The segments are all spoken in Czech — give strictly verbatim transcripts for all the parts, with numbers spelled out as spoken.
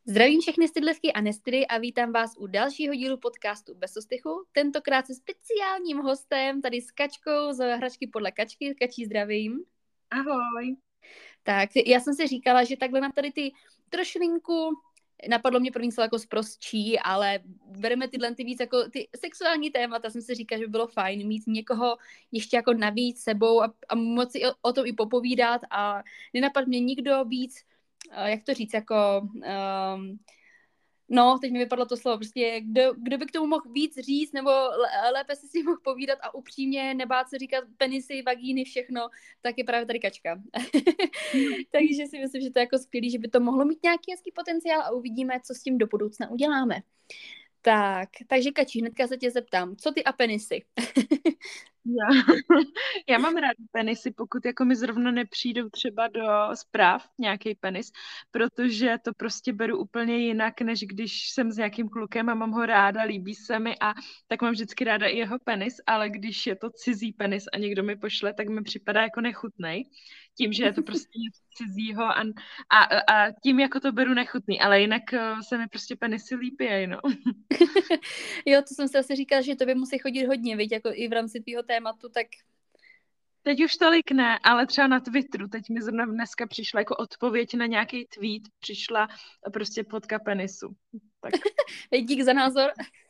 Zdravím všechny stydlivky a nestydy a vítám vás u dalšího dílu podcastu Bez ostychu. Tentokrát se speciálním hostem, tady s Kačkou z Hračky podle Kačky. Kačí, zdravím. Ahoj. Tak, já jsem si říkala, že takhle na tady ty trošilinku, napadlo mě první slovo jako sprostčí, ale bereme tyhle ty víc jako ty sexuální témata, jsem si říkala, že by bylo fajn mít někoho ještě jako navíc sebou a, a moci o, o tom i popovídat a nenapadl mě nikdo víc, jak to říct, jako... Um, No, teď mi vypadlo to slovo, prostě kdo, kdo by k tomu mohl víc říct, nebo lépe si s tím mohl povídat a upřímně nebát se říkat penisy, vagíny, všechno, tak je právě tady Kačka. Takže si myslím, že to je jako skvělý, že by to mohlo mít nějaký hezký potenciál a uvidíme, co s tím do budoucna uděláme. Tak, takže Kači, hnedka se tě zeptám, co ty a penisy? Já, já mám rád penisy, pokud jako mi zrovna nepřijdou třeba do zpráv nějaký penis, protože to prostě beru úplně jinak, než když jsem s nějakým klukem a mám ho ráda, líbí se mi a tak mám vždycky ráda i jeho penis, ale když je to cizí penis a někdo mi pošle, tak mi připadá jako nechutnej, tím, že je to prostě něco cizího a, a, a tím jako to beru nechutný, ale jinak se mi prostě penisy líbí, no. Jo, to jsem si asi říkala, že to by musí chodit hodně, viď, jako i v rámci tvýho tématu, tak... Teď už tolik ne, ale třeba na Twitteru, teď mi zrovna dneska přišla jako odpověď na nějaký tweet, přišla prostě fotka penisu. Tak. Dík za názor.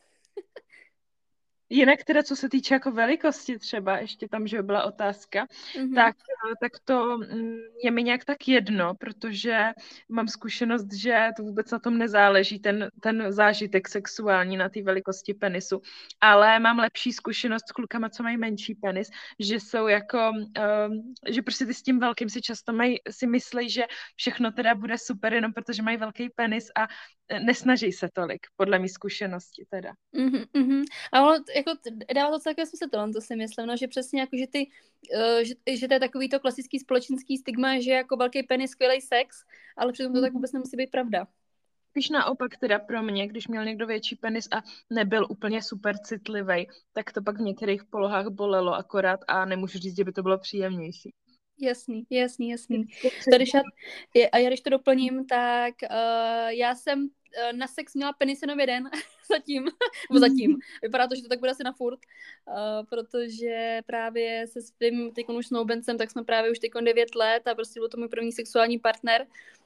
Jinak teda, co se týče jako velikosti třeba, ještě tam, že byla otázka, mm-hmm. tak, tak to je mi nějak tak jedno, protože mám zkušenost, že to vůbec na tom nezáleží, ten, ten zážitek sexuální na té velikosti penisu, ale mám lepší zkušenost s klukama, co mají menší penis, že jsou jako, um, že prostě ty s tím velkým si často mají, si myslí, že všechno teda bude super, jenom protože mají velký penis a nesnaží se tolik, podle mý zkušenosti teda. Mm-hmm, mm-hmm. A ono jako dává to celkem smysl, to si myslím, no, že přesně jako, že ty, uh, že, že to je takový to klasický společenský stigma, že jako velký penis, skvělej sex, ale přitom to mm-hmm. tak vůbec nemusí být pravda. Když naopak teda pro mě, když měl někdo větší penis a nebyl úplně super citlivý, tak to pak v některých polohách bolelo akorát a nemůžu říct, že by to bylo příjemnější. Jasný, jasný, jasný. To, když já, a já když to doplním, tak uh, já jsem uh, na sex měla penis jenom jeden, zatím, nebo zatím. Vypadá to, že to tak bude asi na furt, uh, protože právě se svým teďkon už snoubencem, tak jsme právě už teďkon devět let a prostě byl to můj první sexuální partner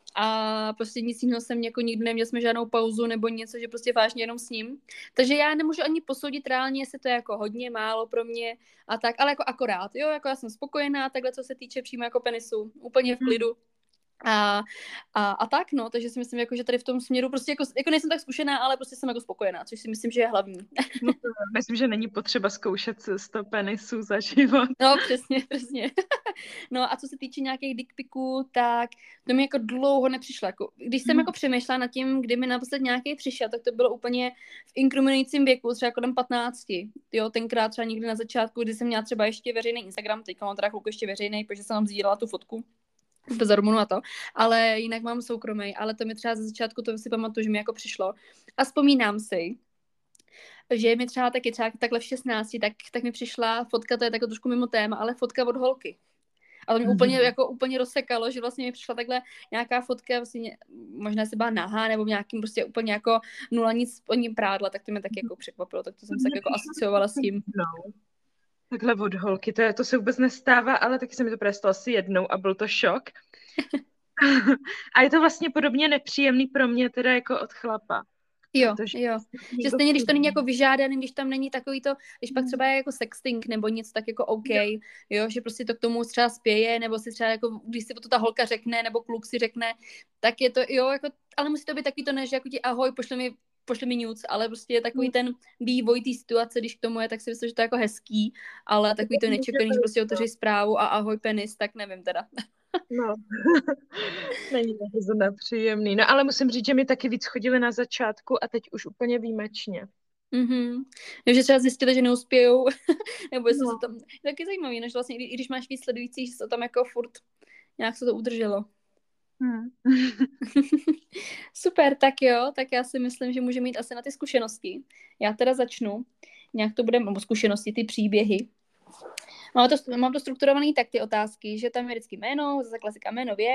a prostě nic jiného jsem jako nikdy neměl, jsme žádnou pauzu nebo něco, že prostě vážně jenom s ním. Takže já nemůžu ani posoudit reálně, jestli to je jako hodně málo pro mě a tak, ale jako akorát, jo, jako já jsem spokojená, takhle co se týče přímo jako penisu, úplně v klidu. A, a, a tak, no, takže si myslím, jako, že tady v tom směru prostě jako, jako nejsem tak zkušená, ale prostě jsem jako spokojená, což si myslím, že je hlavní. No, myslím, že není potřeba zkoušet sto penisů za život. No, přesně, přesně. No a co se týče nějakých dickpiků, tak to mi jako dlouho nepřišlo. Jako, když jsem hmm. jako přemýšlela nad tím, kdy mi naposled nějaký přišel, tak to bylo úplně v inkriminujícím věku, třeba kolem patnácti. Jo, tenkrát třeba někdy na začátku, kdy jsem měla třeba ještě veřejný Instagram, teďka mám teda chvilku ještě veřejný, protože jsem tam sdílela tu fotku. Bez hormonu a to, ale jinak mám soukromý, ale to mi třeba ze začátku, to si pamatuju, že mi jako přišlo. A vzpomínám si, že mi třeba taky třeba takhle v šestnácti, tak, tak mi přišla fotka, to je tako trošku mimo téma, ale fotka od holky. A to mě mm-hmm. úplně, jako úplně rozsekalo, že vlastně mi přišla takhle nějaká fotka, vlastně, možná se byla nahá, nebo v nějakým prostě úplně jako nula nic o ní prádla, tak to mě taky jako překvapilo, tak to jsem se tak jako asociovala s tím. No. Takhle od holky, to, je, to se vůbec nestává, ale taky se mi to prestalo asi jednou a byl to šok. A je to vlastně podobně nepříjemný pro mě teda jako od chlapa. Jo, jo. Že stejně, když to není jako vyžádaný, když tam není takový to, když pak třeba je jako sexting nebo něco tak jako OK, jo, jo že prostě to k tomu třeba spěje, nebo si třeba jako, když si to ta holka řekne, nebo kluk si řekne, tak je to, jo, jako, ale musí to být takový to ne, že jako ti ahoj, pošli mi pošli mi nuc, ale prostě je takový ten vývoj té situace, když k tomu je, tak si myslím, že to je jako hezký, ale takový to nečekaný, že prostě otevřeš zprávu a ahoj penis, tak nevím teda. No, není to zrovna příjemný. No ale musím říct, že mi taky víc chodili na začátku a teď už úplně výjimečně. Mhm. že třeba zjistili, že neuspějou, nebo jestli no. se tam, taky zajímavý, než vlastně, i když máš víc sledující, že se tam jako furt nějak se to udrželo. Hmm. Super, tak jo, tak já si myslím, že můžeme mít asi na ty zkušenosti. Já teda začnu, nějak to bude, nebo zkušenosti, ty příběhy. Mám to, mám to strukturovaný tak ty otázky, že tam je vždycky jméno, zase klasika jméno, věk,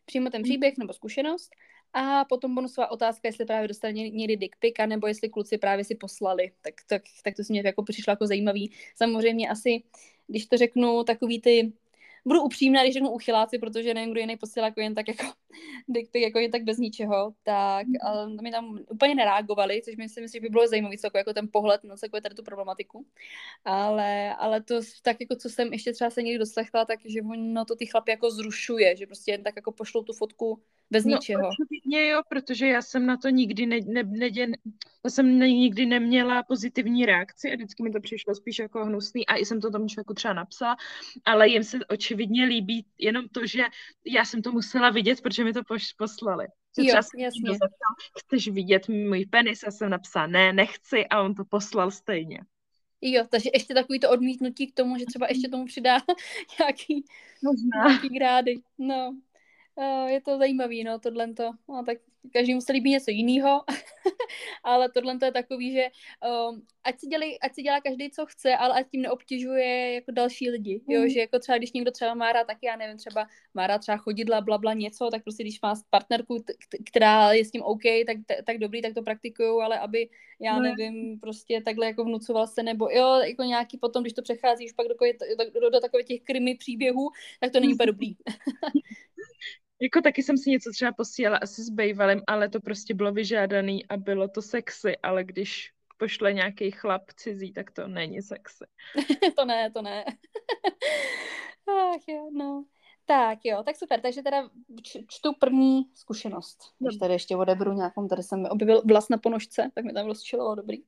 přímo ten příběh nebo zkušenost a potom bonusová otázka, jestli právě dostali někdy dick pic, nebo jestli kluci právě si poslali. Tak, tak, tak to si mě jako přišlo jako zajímavý. Samozřejmě asi, když to řeknu, takový ty budu upřímná, když řeknu uchyláci, protože nevím, kdo jiný posílá jako jen tak jako dick pic, jako jen tak bez ničeho, tak ale mi tam úplně nereagovali, což mi si myslím, že by bylo zajímavé, co jako ten pohled na celkově tady tu problematiku. Ale, ale to tak jako, co jsem ještě třeba se někdy doslechla, tak že ono to ty chlapy jako zrušuje, že prostě jen tak jako pošlou tu fotku bez No, ničeho. očividně jo, protože já jsem na to nikdy ne, ne, ne, já jsem ne, nikdy neměla pozitivní reakci a vždycky mi to přišlo spíš jako hnusný a i jsem to tomu člověku třeba napsala, ale jim se očividně líbí jenom to, že já jsem to musela vidět, protože mi to poš, poslali. Že Jo, třeba jsem jasně. zeptal, chceš vidět můj penis? Já jsem napsala, ne, nechci a on to poslal stejně. Jo, takže ještě takový to odmítnutí k tomu, že třeba ještě tomu přidá nějaký, nějaký grády. No. Uh, je to zajímavý, no, tohle to. No, tak každému se líbí něco jiného, ale tohle to je takový, že um, ať, si dělí, ať si dělá každý, co chce, ale ať tím neobtěžuje jako další lidi, jo, mm. že jako třeba, když někdo třeba má rád, tak já nevím, třeba má rád třeba chodidla, blabla, něco, tak prostě když má partnerku, t- která je s tím OK, tak, t- tak dobrý, tak to praktikuju, ale aby, já no. nevím, prostě takhle jako vnucoval se, nebo jo, jako nějaký potom, když to přechází už pak do, do, do, do takových těch krimi příběhů, tak to není úplně dobrý. Jako taky jsem si něco třeba posílala asi s bejvalem, ale to prostě bylo vyžádaný a bylo to sexy, ale když pošle nějaký chlap cizí, tak to není sexy. to ne, to ne. Ach jo, no. Tak jo, tak super, takže teda čtu první zkušenost. Když tady ještě odebru nějakou, tady jsem mi objevil vlas na ponožce, tak mi tam rozčililo, dobrý.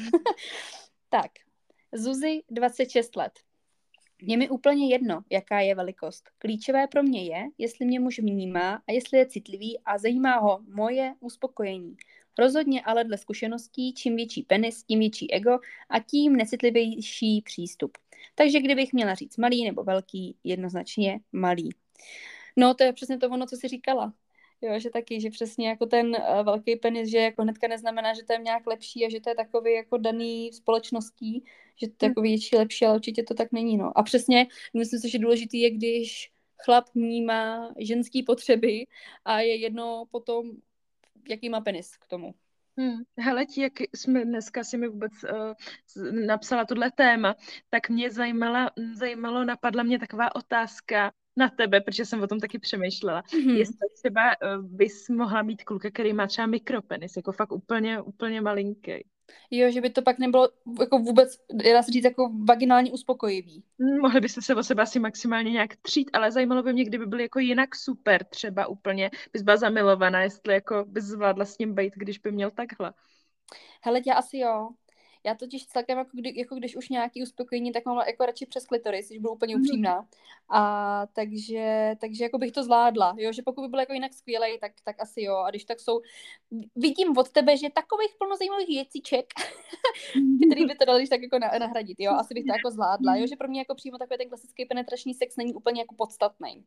Tak, Zuzi, dvacet šest let. Je mi úplně jedno, jaká je velikost. Klíčové pro mě je, jestli mě muž vnímá a jestli je citlivý a zajímá ho moje uspokojení. Rozhodně ale dle zkušeností, čím větší penis, tím větší ego a tím necitlivější přístup. Takže kdybych měla říct malý nebo velký, jednoznačně malý. No to je přesně to ono, co jsi říkala. Jo, že taky, že přesně jako ten uh, velký penis, že jako hnedka neznamená, že to je nějak lepší a že to je takový jako daný společností, že to je jako větší, lepší, ale určitě to tak není, no. A přesně, myslím si, že důležitý je, když chlap vnímá ženský potřeby a je jedno potom, jaký má penis k tomu. Hmm. Hele, ti, jak jsme dneska si mi vůbec uh, napsala tohle téma, tak mě zajímala, zajímalo, napadla mě taková otázka na tebe, protože jsem o tom taky přemýšlela. Mm-hmm. Jestli třeba uh, bys mohla mít kluka, který má třeba mikropenis, jako fakt úplně, úplně malinký. Jo, že by to pak nebylo jako vůbec, dá se říct, jako vaginálně uspokojivý. Mohli byste se o sebe asi maximálně nějak třít, ale zajímalo by mě, kdyby byl jako jinak super, třeba úplně, bys byla zamilovaná, jestli jako bys zvládla s ním bejt, když by měl takhle. Hele, já asi jo. Já totiž celkem, jako, kdy, jako když už nějaký uspokojení, tak mám jako radši přes klitoris, když budu úplně upřímná. A takže, takže jako bych to zvládla, jo, že pokud by byl jako jinak skvělej, tak, tak asi jo. A když tak jsou, vidím od tebe, že takových plno zajímavých věcíček, který by to dali tak jako nahradit, jo, asi bych to jako zvládla, jo, že pro mě jako přímo takový ten klasický penetrační sex není úplně jako podstatný.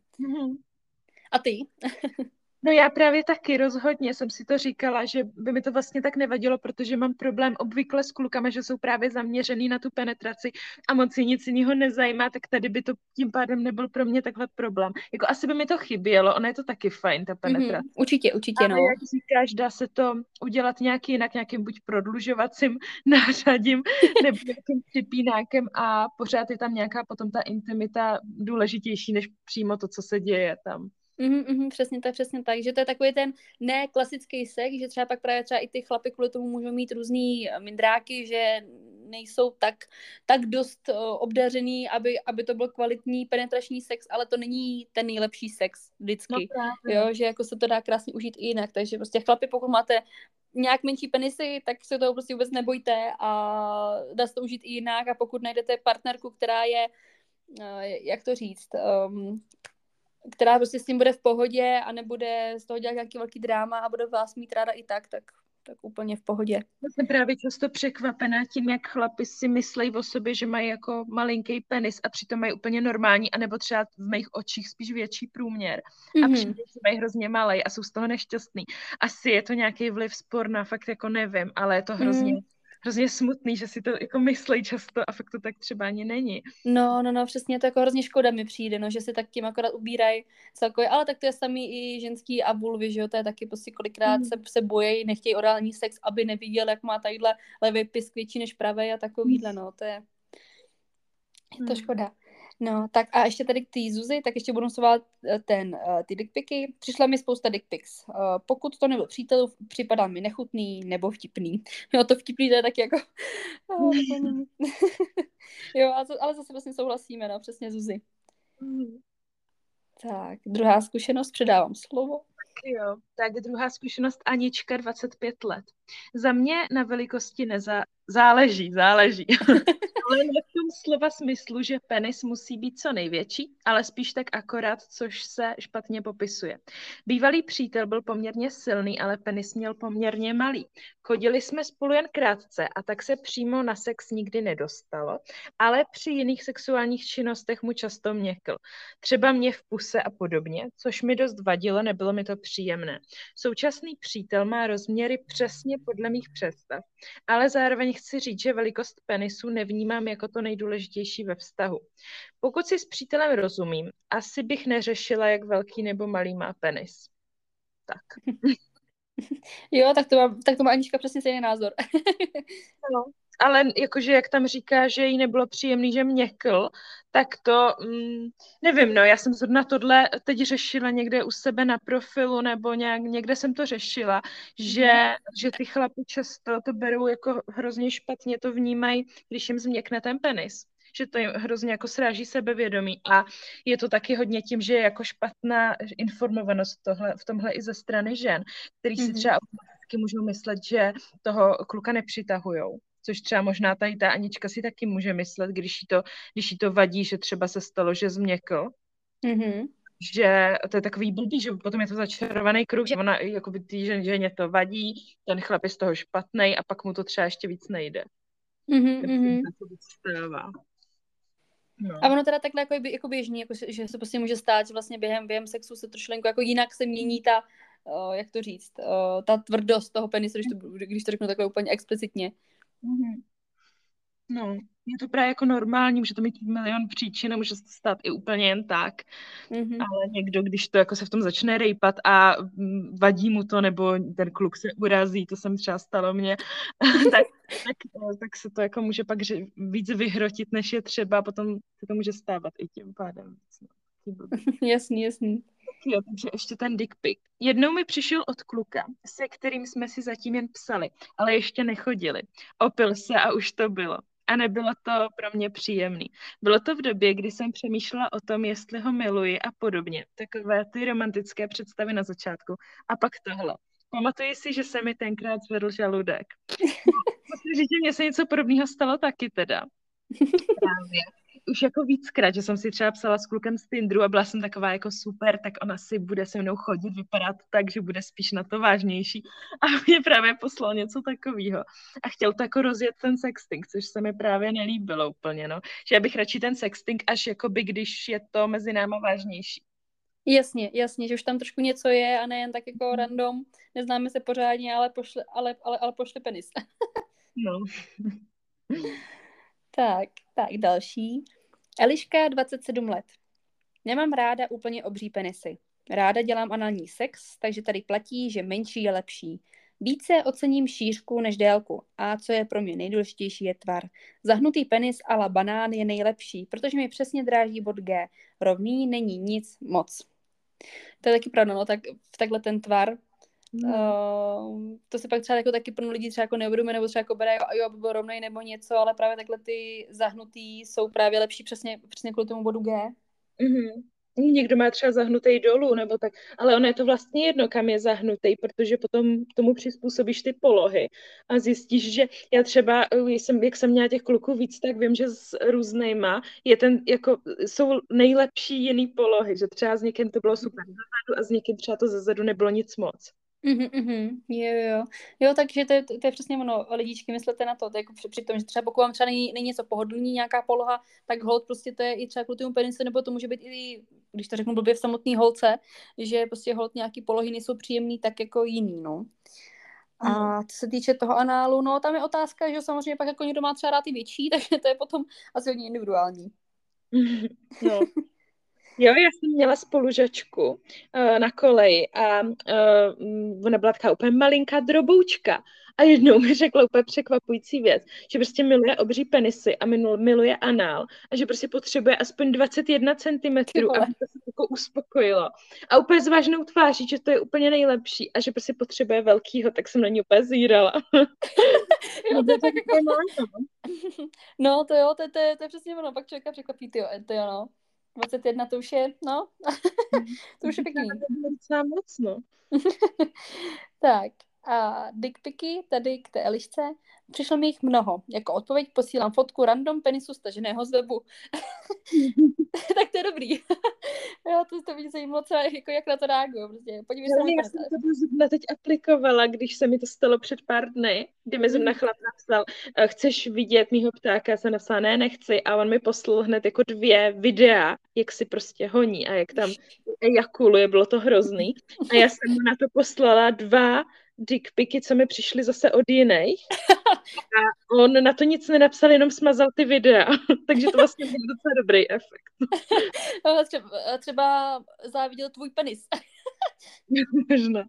A ty? No já právě taky rozhodně jsem si to říkala, že by mi to vlastně tak nevadilo, protože mám problém obvykle s klukama, že jsou právě zaměřený na tu penetraci a moc si nic jiného nezajímá, tak tady by to tím pádem nebyl pro mě takhle problém. Jako asi by mi to chybělo, ono je to taky fajn, ta penetrace. Mm-hmm, určitě, určitě, ale no. jak říkáš, dá se to udělat nějak jinak, nějakým buď prodlužovacím nářadím, nebo nějakým připínákem a pořád je tam nějaká potom ta intimita důležitější, než přímo to, co se děje tam. Mm, mm, přesně tak, přesně tak, že to je takový ten ne klasický sex, že třeba pak právě třeba i ty chlapy kvůli tomu můžou mít různý mindráky, že nejsou tak, tak dost uh, obdařený, aby, aby to byl kvalitní penetrační sex, ale to není ten nejlepší sex vždycky, no, jo, že jako se to dá krásně užít i jinak, takže prostě chlapi, pokud máte nějak menší penisy, tak se toho prostě vůbec nebojte a dá se to užít i jinak a pokud najdete partnerku, která je, uh, jak to říct, um, která prostě s tím bude v pohodě a nebude z toho dělat nějaký velký dráma a bude vás mít ráda i tak, tak, tak úplně v pohodě. Já jsem právě často překvapená tím, jak chlapi si myslejí o sobě, že mají jako malinký penis a přitom mají úplně normální, anebo třeba v mých očích spíš větší průměr. Mm-hmm. A přijde, že mají hrozně malej a jsou z toho nešťastný. Asi je to nějaký vliv sporna, fakt jako nevím, ale je to hrozně... Mm. hrozně smutný, že si to jako myslí často a fakt to tak třeba ani není. No, no, no, přesně, to jako hrozně škoda mi přijde, no, že si tak tím akorát ubírají celkově, ale tak to je samý i ženský a vulvy, že jo, to je taky prostě kolikrát Mm. se, se bojejí, nechtějí orální sex, aby neviděl, jak má tadyhle levý pisk větší než pravý a takovýhle, no, to je, je to Mm. škoda. No, tak a ještě tady k té Zuzi, tak ještě budu svolat ten, uh, ty dickpiky. Přišla mi spousta dickpics. Uh, pokud to nebyl přítel, připadá mi nechutný nebo vtipný. Jo, to vtipný to je taky jako... Uh, jo, ale zase vlastně souhlasíme, no, přesně Zuzi. Mm. Tak, druhá zkušenost, předávám slovo. Jo, tak druhá zkušenost Anička, dvacet pět let. Za mě na velikosti neza... záleží, záleží. Ale ne v tom slova smyslu, že penis musí být co největší, ale spíš tak akorát, což se špatně popisuje. Bývalý přítel byl poměrně silný, ale penis měl poměrně malý. Chodili jsme spolu jen krátce a tak se přímo na sex nikdy nedostalo, ale při jiných sexuálních činnostech mu často měkl. Třeba mě v puse a podobně, což mi dost vadilo, nebylo mi to příjemné. Současný přítel má rozměry přesně podle mých představ, ale zároveň chci říct, že velikost penisu nevnímám jako to nejdůležitější ve vztahu. Pokud si s přítelem rozumím, asi bych neřešila, jak velký nebo malý má penis. Tak. Jo, tak to má, tak to má Anička přesně stejný názor. No, ale jakože jak tam říká, že jí nebylo příjemný, že měkl, tak to, mm, nevím, no, já jsem zrovna tohle teď řešila někde u sebe na profilu, nebo nějak, někde jsem to řešila, že, že ty chlapi často to berou jako hrozně špatně, to vnímají, když jim změkne ten penis. Že to jim hrozně jako sráží sebevědomí a je to taky hodně tím, že je jako špatná informovanost tohle, v tomhle i ze strany žen, který si třeba automaticky můžou myslet, že toho kluka nepřitahujou. Což třeba možná tady ta Anička si taky může myslet, když jí to, když jí to vadí, že třeba se stalo, že změkl. Mm-hmm. Že to je takový blbý, že potom je to začarovaný kruh, že ona jakoby tý žen, ženě to vadí, ten chlap je z toho špatnej a pak mu to třeba ještě víc nejde. Mm-hmm. To víc stává. No. A ono teda takhle jako, jako běžný, jako, že se prostě může stát, že vlastně během, během sexu se trošku jako jinak se mění ta, uh, jak to říct, uh, ta tvrdost toho penisu, když to, když to řeknu takhle úplně explicitně. Mm-hmm. No, je to právě jako normální, může to mít milion příčin a může se to stát i úplně jen tak. Mm-hmm. Ale někdo, když to jako se v tom začne rejpat a vadí mu to, nebo ten kluk se urazí, to jsem třeba stalo mně, tak, tak, tak se to jako může pak víc vyhrotit, než je třeba, potom se to může stávat i tím pádem. Jasný, jasný. Jo, takže ještě ten dick pic. Jednou mi přišel od kluka, se kterým jsme si zatím jen psali, ale ještě nechodili. Opil se a už to bylo. A nebylo to pro mě příjemný. Bylo to v době, kdy jsem přemýšlela o tom, jestli ho miluji a podobně. Takové ty romantické představy na začátku. A pak tohle. Pamatuji si, že se mi tenkrát zvedl žaludek. Protože mně se něco podobného stalo taky teda. Právě. Už jako víckrát, že jsem si třeba psala s klukem z Tinderu a byla jsem taková jako super, tak ona si bude se mnou chodit, vypadá to tak, že bude spíš na to vážnější. A mě právě poslal něco takového. A chtěl to jako rozjet ten sexting, což se mi právě nelíbilo úplně, no. Že já bych radši ten sexting, až jakoby, když je to mezi náma vážnější. Jasně, jasně, že už tam trošku něco je a nejen tak jako random, neznáme se pořádně, ale pošle, ale, ale, ale pošle penis. No. Tak, tak další. Eliška, dvacet sedm let. Nemám ráda úplně obří penisy. Ráda dělám anální sex, takže tady platí, že menší je lepší. Více ocením šířku než délku. A co je pro mě nejdůležitější, je tvar. Zahnutý penis a la banán je nejlepší, protože mi přesně dráží bod G. Rovný není nic moc. To je taky pravda, no, tak takhle ten tvar. Mm. Uh, to se pak třeba jako taky pro lidi třeba jako neuvědomuje, nebo třeba jako bere, jo, aby byl rovnej nebo něco, ale právě takhle ty zahnutý jsou právě lepší přesně, přesně kvůli tomu bodu G. Mm-hmm. Někdo má třeba zahnutej dolů, nebo tak, ale ono je to vlastně jedno, kam je zahnutej, protože potom tomu přizpůsobíš ty polohy a zjistíš, že já třeba, jsem, jak jsem měla těch kluků víc, tak vím, že s různýma je ten, jako, jsou nejlepší jiný polohy, že třeba s někým to bylo super zezadu a s někým třeba to zezadu nebylo nic moc. Mhm, mhm, jo, jo. Jo, takže to je, to je přesně ono, lidičky, myslete na to, to jako při, při tom, že třeba pokud vám třeba není, není něco pohodlný, nějaká poloha, tak hold prostě to je i třeba kvůli tomu penisu, nebo to může být i, když to řeknu blbě, v samotný holce, že prostě hold nějaký polohy nejsou příjemný, tak jako jiný, no. A co se týče toho análu, no tam je otázka, že samozřejmě pak jako někdo má třeba rád ty větší, takže to je potom asi hodně individuální. No. Jo, já jsem měla spolužačku uh, na koleji a uh, ona byla taková úplně malinká droboučka a jednou mi řekla úplně překvapující věc, že prostě miluje obří penisy a minul, miluje anál a že prostě potřebuje aspoň dvacet jedna centimetrů, aby to se jako uspokojilo. A úplně s vážnou tváří, že to je úplně nejlepší a že prostě potřebuje velkýho, tak jsem na ní úplně zírala. Jo, to je tak jako... No, to jo, to, to, je, to je přesně ono, pak člověka překvapí, tyjo, to jo, no. dvacet jedna to už je, no, to už je pěkný. To moc, no. Tak, a dickpiky tady k té Elišce. Přišlo mi jich mnoho. Jako odpověď posílám fotku random penisu staženého z webu. Tak to je dobrý. Jo, to, to mě zajímalo, co, jako jak na to reaguju. Prostě. Podívej se na Já jsem to zrovna teď aplikovala, když se mi to stalo před pár dny, kdy mi zrovna chlap napsal, chceš vidět mýho ptáka? Já jsem napsala, ne, nechci. A on mi poslal hned jako dvě videa, jak si prostě honí a jak tam ejakuluje, bylo to hrozný. A já jsem mu na to poslala dva dickpiky, co mi přišly zase od jiných. A on na to nic nenapsal, jenom smazal ty videa. Takže to vlastně byl docela dobrý efekt. třeba, třeba záviděl tvůj penis. Možná.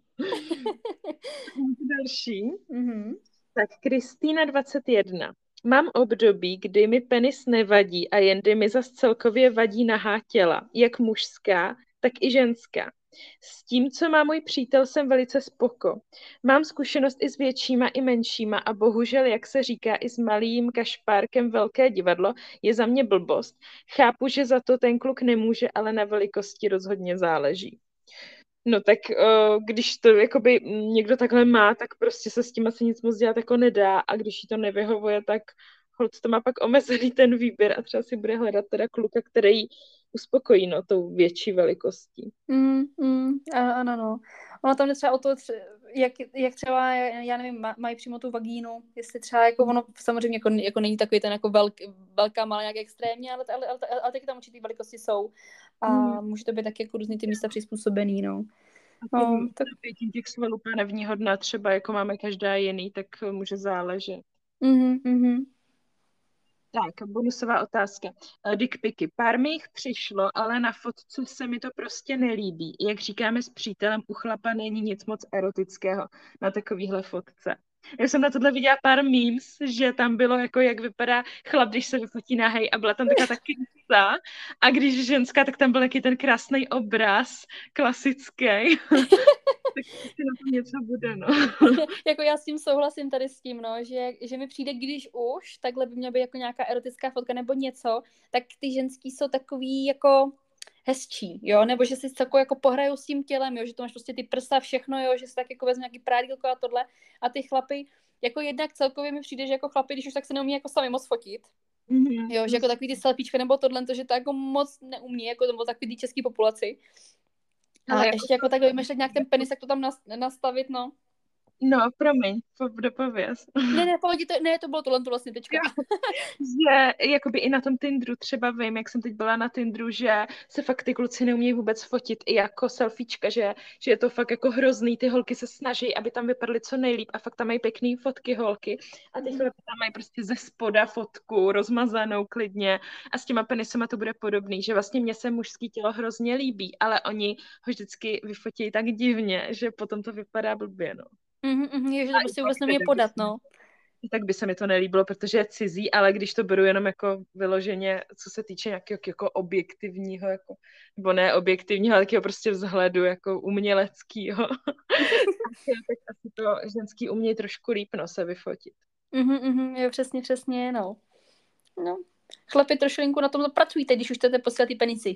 Další. Mm-hmm. Tak Kristýna dvacet jedna. Mám období, kdy mi penis nevadí a jendy mi zas celkově vadí nahá těla, jak mužská, tak i ženská. S tím, co má můj přítel, jsem velice spoko. Mám zkušenost i s většíma, i menšíma a bohužel, jak se říká, i s malým kašpárkem velké divadlo je za mě blbost. Chápu, že za to ten kluk nemůže, ale na velikosti rozhodně záleží. No tak uh, když to jakoby někdo takhle má, tak prostě se s tím asi nic moc dělat jako nedá a když jí to nevyhovuje, tak holt to má pak omezený ten výběr a třeba si bude hledat teda kluka, který uspokojí, no, tou větší velikostí. Mm, mm, ano, no. Ono tam jde třeba o to, jak, jak třeba, já nevím, mají přímo tu vagínu, jestli třeba jako ono samozřejmě jako, jako není takový ten jako velk, velká, malá nějak extrémně, ale, ale, ale, ale, ale taky tam určitý velikosti jsou a mm. může to být taky jako různý ty místa přizpůsobený, no. No, tak těch svalů úplně nevýhodná, třeba jako máme každá jiný, tak může záležet. Mhm, mhm. Tak, bonusová otázka. Dickpiky. Pár mi jich přišlo, ale na fotce se mi to prostě nelíbí. Jak říkáme s přítelem, u chlapa není nic moc erotického na takovýhle fotce. Já jsem na tohle viděla pár memes, že tam bylo jako, jak vypadá chlap, když se vyfotí nahej a byla tam taková ta krysa. A když ženská, tak tam byl taky ten krásný obraz, klasický. Tak si na tom něco bude, no. Jako já s tím souhlasím tady s tím, no, že, že mi přijde, když už, takhle by měla být jako nějaká erotická fotka nebo něco, tak ty ženský jsou takový jako hezčí, jo, nebo že si celkově jako pohrajou s tím tělem, jo, že to máš prostě ty prsa, všechno, jo, že si tak jako vezme nějaký prádílko a tohle a ty chlapy, jako jednak celkově mi přijde, že jako chlapy, když už tak se neumí jako sami moc fotit, mm-hmm. jo, že jako takový ty selfiečka nebo tohle, to, že to jako moc neumí, jako to bylo takový ty český populaci. A ale ještě jako, jako takhle vymýšlet nějak ten penis, jak to tam nastavit, no. No, promiň, dopověz. Ne, ne, pohodě, to, ne, to bylo tohle, to vlastně teďka. Že jakoby i na tom Tinderu třeba vím, jak jsem teď byla na Tinderu, že se fakt ty kluci neumějí vůbec fotit i jako selfiečka, že, že je to fakt jako hrozný, ty holky se snaží, aby tam vypadaly co nejlíp a fakt tam mají pěkný fotky holky a ty mm. chlapy tam mají prostě ze spoda fotku, rozmazanou klidně a s těma penisama to bude podobný, že vlastně mně se mužský tělo hrozně líbí, ale oni ho vždycky vyfotí tak divně, že potom to vypadá blbě, no. Mm, mm, je, že to prostě vůbec nemě podat, no. Tak by se mi to nelíbilo, protože je cizí, ale když to beru jenom jako vyloženě, co se týče nějakého jako objektivního, jako, nebo ne objektivního, ale takového prostě vzhledu, jako uměleckýho, tak asi to ženský umějí trošku líp, no, se vyfotit. Mm, mm, jo, přesně, přesně, no. No. Chlapi, trošilinku na tom zapracujte, když už chcete posílat ty penisy.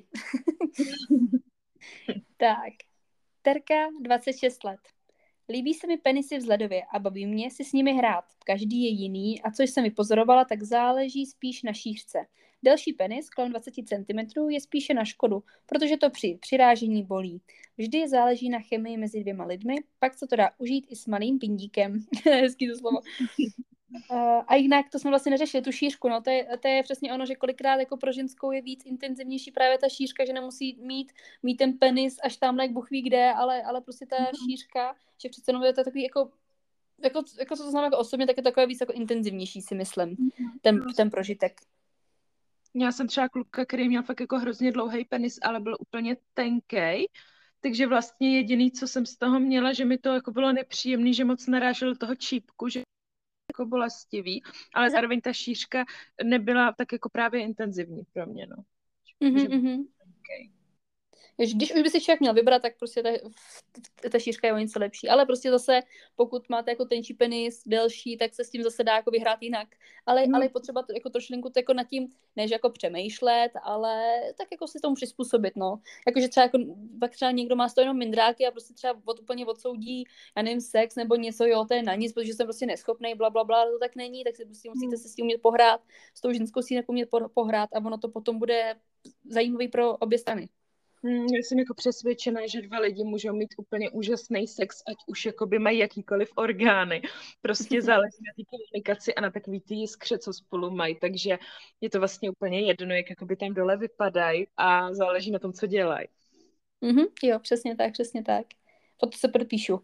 Tak. Terka, dvacet šest let. Líbí se mi penisy vzhledově a baví mě si s nimi hrát. Každý je jiný a co jsem vypozorovala, tak záleží spíš na šířce. Delší penis, kolem dvacet centimetrů, je spíše na škodu, protože to při přirážení bolí. Vždy záleží na chemii mezi dvěma lidmi, pak se to dá užít i s malým pindíkem. Hezký to slovo. Uh, a jinak to jsme vlastně neřešili, tu šířku, no, to je, to je přesně ono, že kolikrát jako pro ženskou je víc intenzivnější právě ta šířka, že nemusí mít, mít ten penis až tamhle, jak Bůh ví kde, ale, ale prostě ta šířka, že přece jenom je to takový jako jako, jako co to znamená jako osobně, tak je takové víc jako intenzivnější, si myslím, ten, ten prožitek. Já jsem třeba kluka, který měl fakt jako hrozně dlouhý penis, ale byl úplně tenkej, takže vlastně jediný, co jsem z toho měla, že mi to jako bylo nepříjemný, že moc naráželo do toho čípku, že jako bolestivý, ale zároveň ta šířka nebyla tak jako právě intenzivní pro mě, no. Mm-hmm, mm-hmm. Když už by si člověk měl vybrat, tak prostě ta, ta šířka je o něco lepší. Ale prostě zase, pokud máte jako tenčí penis, delší, tak se s tím zase dá jako vyhrát jinak. Ale, hmm. ale je potřeba to, jako trošilinku to jako nad tím, než jako přemýšlet, ale tak jako si tomu přizpůsobit, no. Jakože třeba, jako, pak třeba někdo má z toho jenom mindráky a prostě třeba od, úplně odsoudí, já nevím, sex nebo něco, jo, to je na nic, protože jsem prostě neschopnej, bla, bla, bla, to tak není, tak si prostě musíte se s tím umět pohrát, s tou ženskou si umět pohrát a ono to potom bude zajímavý pro obě strany. Hmm, já jsem jako přesvědčená, že dva lidi můžou mít úplně úžasný sex, ať už jakoby mají jakýkoliv orgány. Prostě záleží na té komunikaci a na takový ty jiskře, co spolu mají. Takže je to vlastně úplně jedno, jak jakoby tam dole vypadají a záleží na tom, co dělají. Mm-hmm, jo, přesně tak, přesně tak. O to se podpíšu.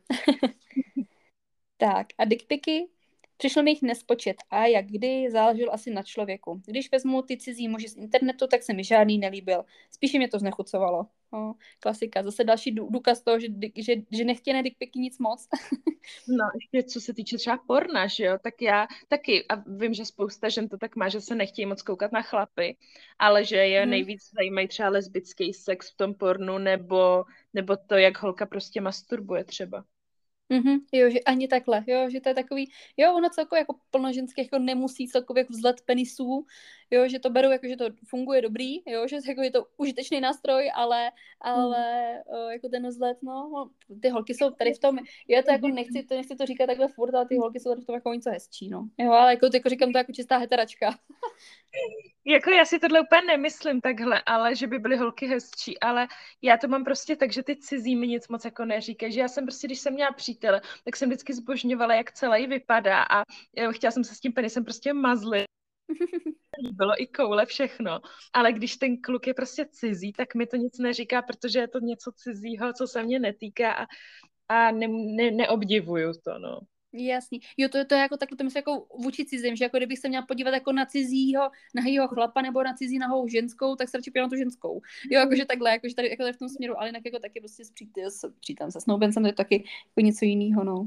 Tak, a dickpiky? Přišlo mi jich nespočet a jak kdy záleželo asi na člověku. Když vezmu ty cizí muži z internetu, tak se mi žádný nelíbil. Spíše mě to znechucovalo. No, klasika. Zase další důkaz toho, že, že, že nechtěné dickpiky nic moc. No, ještě co se týče třeba porna, že jo, tak já taky, a vím, že spousta žen to tak má, že se nechtějí moc koukat na chlapy, ale že je hmm. nejvíc zajímají třeba lesbický sex v tom pornu, nebo, nebo to, jak holka prostě masturbuje třeba. Mm-hmm, jo, že ani takhle, jo, že to je takový, jo, ono celkově jako plno ženských jako nemusí celkově jako vzhled penisů, jo, že to berou jako, že to funguje dobrý, jo, že jako je to užitečný nástroj, ale, ale mm. o, jako ten vzhled, no, ty holky jsou tady v tom, já to jako nechci, to nechci to říkat takhle furt, ale ty holky jsou tady v tom jako něco hezčí, no, jo, ale jako, jako říkám to jako čistá heteračka. Jako já si tohle úplně nemyslím takhle, ale že by byly holky hezčí, ale já to mám prostě tak, že ty cizí mi nic moc jako neříkají, že já jsem prostě, když jsem měla přítele, tak jsem vždycky zbožňovala, jak celý vypadá a chtěla jsem se s tím penisem prostě mazlit. Bylo i koule, všechno, ale když ten kluk je prostě cizí, tak mi to nic neříká, protože je to něco cizího, co se mě netýká a, a ne, ne, neobdivuju to, no. Jasný. Jo, to, to je jako takhle, to myslím jako vůči cizím, že jako kdybych se měla podívat jako na cizího nahýho chlapa nebo na cizí nahou ženskou, tak se radši na tu ženskou. Jo, jakože takhle, jakože tady, jako tady v tom směru, ale jinak jako taky prostě s přítel, s přítelem, se snoubencem, to je taky jako něco jiného, no.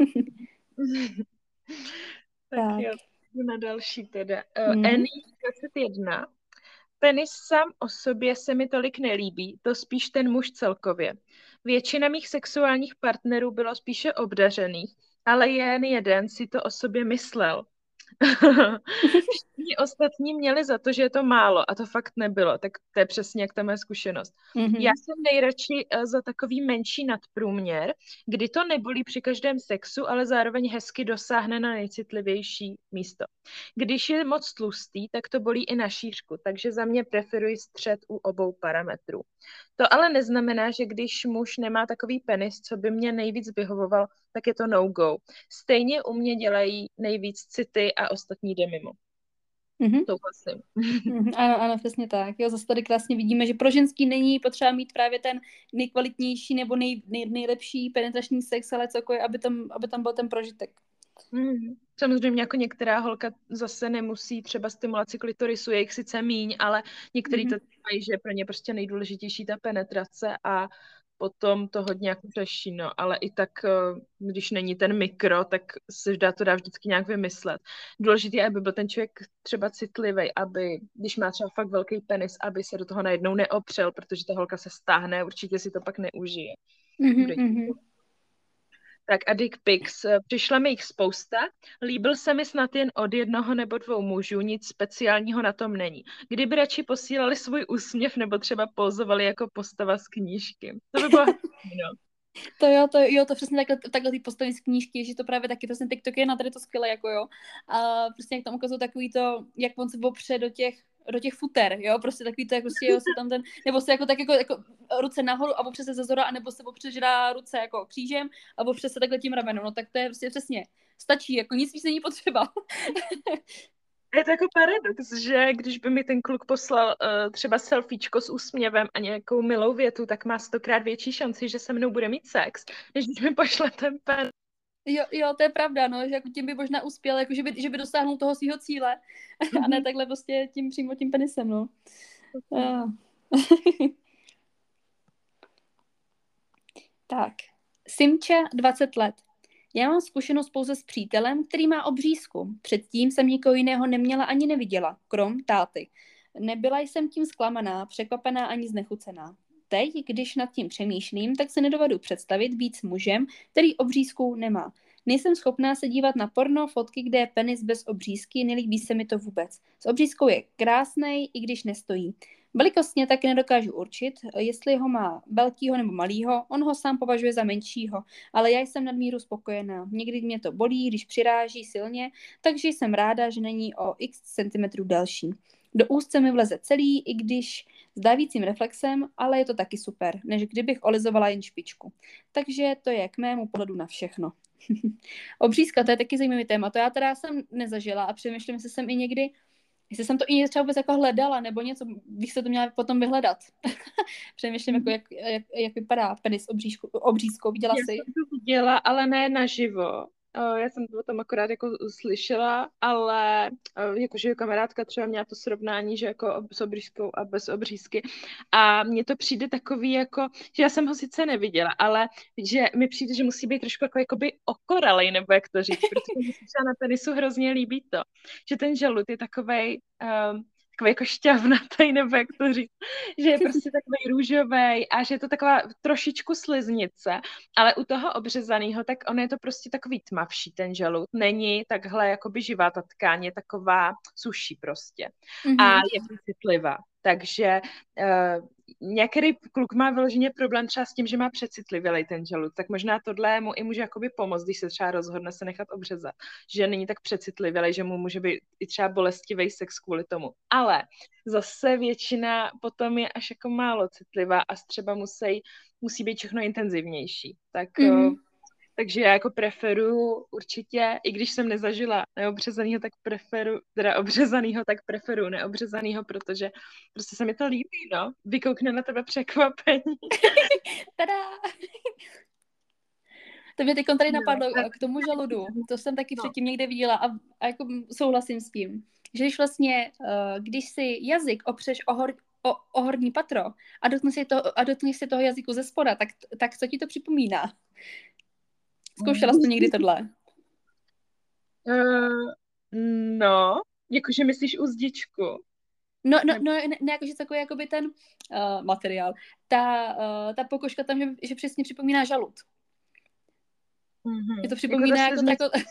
tak, tak jo, na další teda. Uh, mm. Annie dvacet jedna. Penis sám o sobě se mi tolik nelíbí, to spíš ten muž celkově. Většina mých sexuálních partnerů bylo spíše obdařených, ale jen jeden si to o sobě myslel. Všichni ostatní měli za to, že je to málo a to fakt nebylo, tak to je přesně jak ta moje zkušenost. Mm-hmm. Já jsem nejradši za takový menší nadprůměr, kdy to nebolí při každém sexu, ale zároveň hezky dosáhne na nejcitlivější místo. Když je moc tlustý, tak to bolí i na šířku, takže za mě preferuji střed u obou parametrů. To ale neznamená, že když muž nemá takový penis, co by mě nejvíc vyhovoval, tak je to no-go. Stejně u mě dělají nejvíc city a ostatní jde mimo. Mm-hmm. To vlastně. Mm-hmm. Ano, ano, přesně tak. Jo, zase tady krásně vidíme, že pro ženský není potřeba mít právě ten nejkvalitnější nebo nej, nej, nejlepší penetrační sex, ale cokoliv, aby tam, aby tam byl ten prožitek. Mm. Samozřejmě jako některá holka zase nemusí třeba stimulaci klitorisu, je jich sice míň, ale některý mm-hmm. to mají, že pro ně prostě nejdůležitější ta penetrace a potom to hodně jako řeší, no, ale i tak, když není ten mikro, tak se dá to dá vždycky nějak vymyslet. Důležité je, aby byl ten člověk třeba citlivý, aby, když má třeba fakt velký penis, aby se do toho najednou neopřel, protože ta holka se stáhne, určitě si to pak neužije. Mm-hmm. Tak a dick pics. Přišla mi jich spousta. Líbil se mi snad jen od jednoho nebo dvou mužů, nic speciálního na tom není. Kdyby radši posílali svůj úsměv nebo třeba pozovali jako postava z knížky. To by bylo no. To jo, to jo, to přesně takhle, takhle ty postavy z knížky, že to právě taky přesně TikTok je na tady to skvělé, jako jo. A prostě jak tam ukazují takový to, jak on se opře do těch do těch futer, jo, prostě takový to, jako si, jo, se tam ten, nebo se jako tak jako, jako ruce nahoru a opře se ze zora, anebo se opře, že dá ruce jako křížem a opře se takhle tím ramenem, no tak to je prostě přesně, stačí, jako nic víc není potřeba. Je to jako paradox, že když by mi ten kluk poslal uh, třeba selfiečko s úsměvem a nějakou milou větu, tak má stokrát větší šanci, že se mnou bude mít sex, než když mi pošle ten pen. Jo, jo, to je pravda, no, že jako tím by možná uspěl, jako že by, že by dosáhnul toho svého cíle a ne takhle prostě tím přímo tím penisem, no. Uh. Tak, Simča, dvacet let. Já mám zkušenost pouze s přítelem, který má obřízku. Předtím jsem nikoho jiného neměla ani neviděla, krom táty. Nebyla jsem tím zklamaná, překvapená ani znechucená. Teď, když nad tím přemýšlím, tak se nedovedu představit být s mužem, který obřízku nemá. Nejsem schopná se dívat na porno, fotky, kde je penis bez obřízky, nelíbí se mi to vůbec. S obřízkou je krásnej, i když nestojí. Velikostně taky nedokážu určit, jestli ho má velkýho nebo malýho, on ho sám považuje za menšího, ale já jsem nadmíru spokojená. Někdy mě to bolí, když přiráží silně, takže jsem ráda, že není o x centimetrů delší. Do úzce mi vleze celý, i když s dávícím reflexem, ale je to taky super, než kdybych olizovala jen špičku. Takže to je k mému pohledu na všechno. Obřízka, to je taky zajímavý téma. To já teda jsem nezažila a přemýšlím, jestli jsem i někdy, jestli jsem to i třeba vůbec jako hledala, nebo něco, bych se to měla potom vyhledat. Přemýšlím, jako, jak, jak, jak vypadá penis obřízku, obřízkou. Viděla Já jsi? jsem to viděla, ale ne naživo. Uh, Já jsem to tam akorát jako slyšela, ale uh, jakože kamarádka třeba měla to srovnání, že jako ob- s obřízkou a bez obřízky. A mně to přijde takový jako, že já jsem ho sice neviděla, ale že mi přijde, že musí být trošku jako jakoby okoralej, nebo jak to říct, protože mi se třeba na tenisu hrozně líbí to, že ten žalud je takovej, um, takový jako šťavnatý, nebo jak to říct, že je prostě takový růžový a že je to taková trošičku sliznice, ale u toho obřezaného, tak on je to prostě takový tmavší, ten žalud. Není takhle jakoby živá ta tkáň, je taková suší prostě. A Mm-hmm. je citlivá. Takže uh, některý kluk má vyloženě problém třeba s tím, že má přecitlivělej ten žalud, tak možná tohle mu i může jakoby pomoct, když se třeba rozhodne se nechat obřezat, že není tak přecitlivělej, že mu může být i třeba bolestivý sex kvůli tomu. Ale zase většina potom je až jako málo citlivá a třeba musí, musí být všechno intenzivnější. Tak mm-hmm. Takže já jako preferuju určitě, i když jsem nezažila neobřezanýho, tak preferu, teda obřezanýho, tak preferuju neobřezanýho, protože prostě se mi to líbí, no. Vykoukne na tebe překvapení. Tada! To mě teď tady napadlo no, k tomu žaludu. To jsem taky no. předtím někde viděla a, a jako souhlasím s tím. Že když vlastně, uh, když si jazyk opřeš o, hor, o, o horní patro a dotkneš si, to, a dotkneš si toho jazyku ze spoda, tak, tak co ti to připomíná? Zkoušela jsi to někdy tohle? Uh, no, jakože myslíš uzdičku. No, no, no ne, ne jakože takový jakoby ten uh, materiál. Ta, uh, ta pokožka tam, že, že přesně připomíná žalud. Mm-hmm. Je to připomíná jako, jako tako...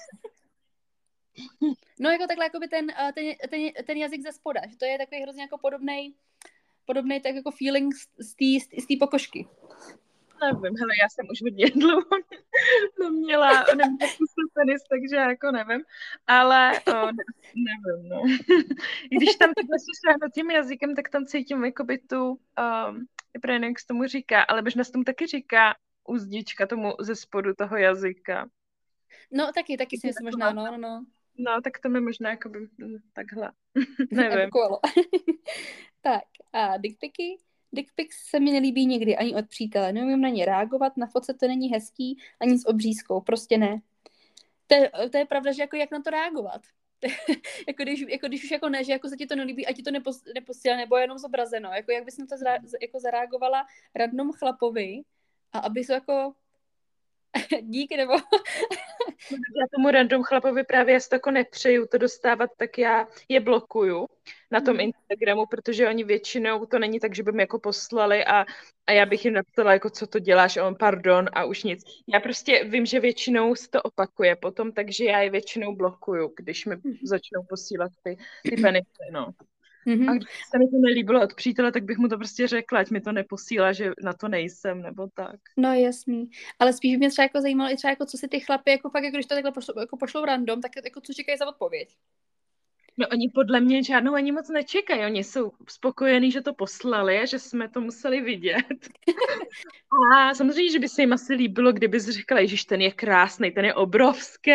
No jako takhle jakoby ten, ten, ten, ten jazyk ze spoda, že to je takový hrozně jako podobnej, podobnej tak jako feeling z té pokožky. Nevím, hele, já jsem už hodně dlouho neměla, neměla tenis, takže jako nevím, ale o, ne, nevím, no. I když tam takhle šáhnu tím jazykem, tak tam cítím jakoby tu, um, nevím, jak se tomu říká, ale možná se tomu taky říká uzdička tomu ze spodu toho jazyka. No taky, taky si myslím možná, no, no, no. No, tak to mi možná jakoby takhle, nevím. Tak, a dickpiky? Dickpics se mi nelíbí nikdy ani od přítele. Neumím na ně reagovat, na fotce to není hezký, ani s obřízkou, prostě ne. To je, to je pravda, že jako jak na to reagovat. jako, když, jako když už jako ne, že jako se ti to nelíbí a ti to nepos, neposílá, nebo jenom zobrazeno. Jako jak bys na to zra, jako zareagovala radnom chlapovi a aby se jako díky, nebo... Já tomu random chlapovi právě já si to jako nepřeju to dostávat, tak já je blokuju na tom mm. Instagramu, protože oni většinou, to není tak, že by mi jako poslali a, a já bych jim napsala, jako co to děláš, a on pardon a už nic. Já prostě vím, že většinou se to opakuje potom, takže já je většinou blokuju, když mi mm. začnou posílat ty, ty penisy, no. Mm-hmm. A když se mi to nelíbilo od přítele, tak bych mu to prostě řekla, ať mi to neposílá, že na to nejsem, nebo tak. No jasný, ale spíš mě třeba jako zajímalo i třeba jako co si ty chlapy, jako fakt, jako když to takhle pošlou, jako pošlou random, tak jako co čekají za odpověď? No oni podle mě žádnou ani moc nečekají, oni jsou spokojení, že to poslali a že jsme to museli vidět. A samozřejmě, že by se jim asi líbilo, kdyby jsi řekla, ježiš, ten je krásný, ten je obrovský.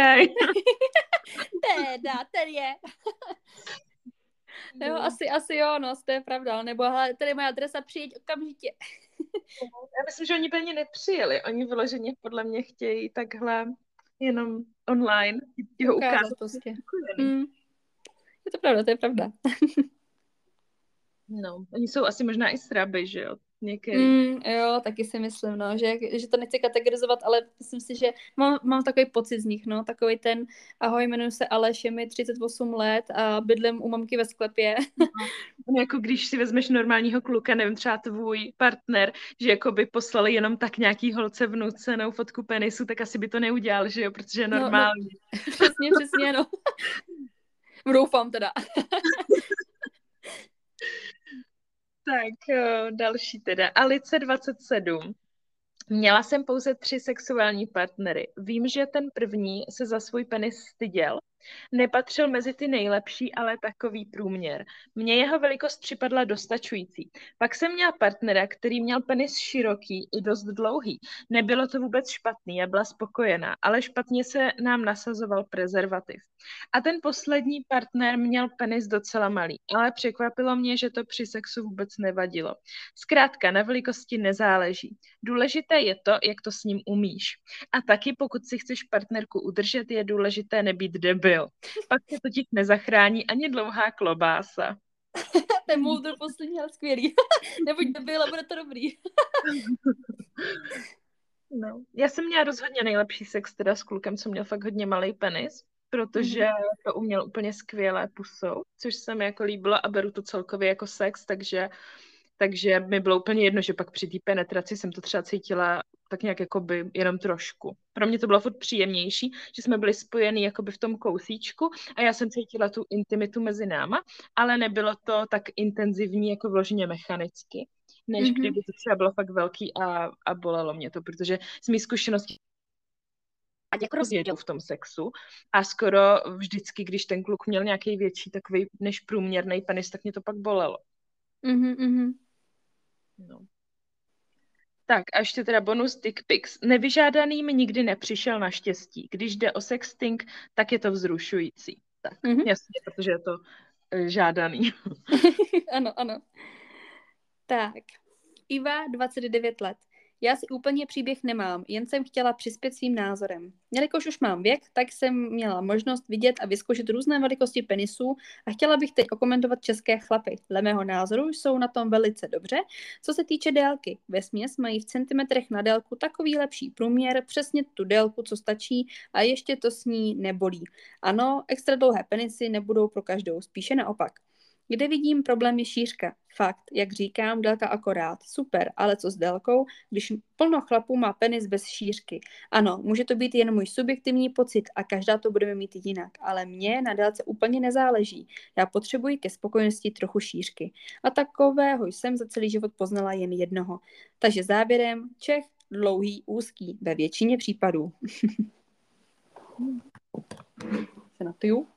Teda, ten je. No, no, asi, asi jo, no, to je pravda. Nebo hele, tady je moje adresa, přijeď okamžitě. Já myslím, že oni by ani nepřijeli. Oni vyloženě podle mě chtějí takhle jenom online. Ti ho ukázat ukázat. prostě. Mm. Je to pravda, to je pravda. No, oni jsou asi možná i sraby, že jo? Některý. Mm, jo, taky si myslím, no, že, že to nechci kategorizovat, ale myslím si, že mám, mám takový pocit z nich, no, takový ten, ahoj, jmenuji se Aleš, je mi třicet osm let a bydlím u mamky ve sklepě. No, jako když si vezmeš normálního kluka, nevím, třeba tvůj partner, že jako by poslali jenom tak nějaký holce vnucenou fotku penisu, tak asi by to neudělal, že jo, protože je normální. No, no, přesně, přesně, no. Doufám teda. Tak, další teda. Alice dvacet sedm. Měla jsem pouze tři sexuální partnery. Vím, že ten první se za svůj penis styděl. Nepatřil mezi ty nejlepší, ale takový průměr. Mně jeho velikost připadla dostačující. Pak jsem měla partnera, který měl penis široký i dost dlouhý. Nebylo to vůbec špatný, já byla spokojená, ale špatně se nám nasazoval prezervativ. A ten poslední partner měl penis docela malý, ale překvapilo mě, že to při sexu vůbec nevadilo. Zkrátka, na velikosti nezáleží. Důležité je to, jak to s ním umíš. A taky, pokud si chceš partnerku udržet, je důležité nebýt debil. Pak se totiž nezachrání ani dlouhá klobása. Ten moudr poslední, ale skvělý. Nebuď debil, ale bude to dobrý. No. Já jsem měla rozhodně nejlepší sex teda s klukem, co měl fakt hodně malý penis, protože mm-hmm. to uměl úplně skvěle pusou, což se mi jako líbilo a beru to celkově jako sex, takže takže mi bylo úplně jedno, že pak při té penetraci jsem to třeba cítila tak nějak jakoby jenom trošku. Pro mě to bylo furt příjemnější, že jsme byli spojení jakoby v tom kousíčku a já jsem cítila tu intimitu mezi náma, ale nebylo to tak intenzivní jako vloženě mechanicky, než mm-hmm. kdyby to třeba bylo fakt velký a, a bolelo mě to, protože z mých zkušeností ať jako rozjedou v tom sexu a skoro vždycky, když ten kluk měl nějaký větší takový než průměrný penis, tak mě to pak bolelo. Mhm, No. Tak a ještě teda bonus dick pics. Nevyžádaný mi nikdy nepřišel naštěstí. Když jde o sexting, tak je to vzrušující. Tak, mm-hmm. jasně, protože je to e, žádaný. Ano, ano. Tak, Iva, dvacet devět let. Já si úplně příběh nemám, jen jsem chtěla přispět svým názorem. Jelikož už mám věk, tak jsem měla možnost vidět a vyzkoušet různé velikosti penisů a chtěla bych teď okomentovat české chlapy. Dle mého názoru jsou na tom velice dobře. Co se týče délky, vesměs mají v centimetrech na délku takový lepší průměr, přesně tu délku, co stačí a ještě to s ní nebolí. Ano, extra dlouhé penisy nebudou pro každou, spíše naopak. Kde vidím problém je šířka. Fakt, jak říkám, délka akorát. Super, ale co s délkou, když plno chlapů má penis bez šířky? Ano, může to být jen můj subjektivní pocit a každá to budeme mít jinak, ale mně na délce úplně nezáleží. Já potřebuji ke spokojenosti trochu šířky. A takového jsem za celý život poznala jen jednoho. Takže závěrem, Čech, dlouhý, úzký, ve většině případů. Se napiju?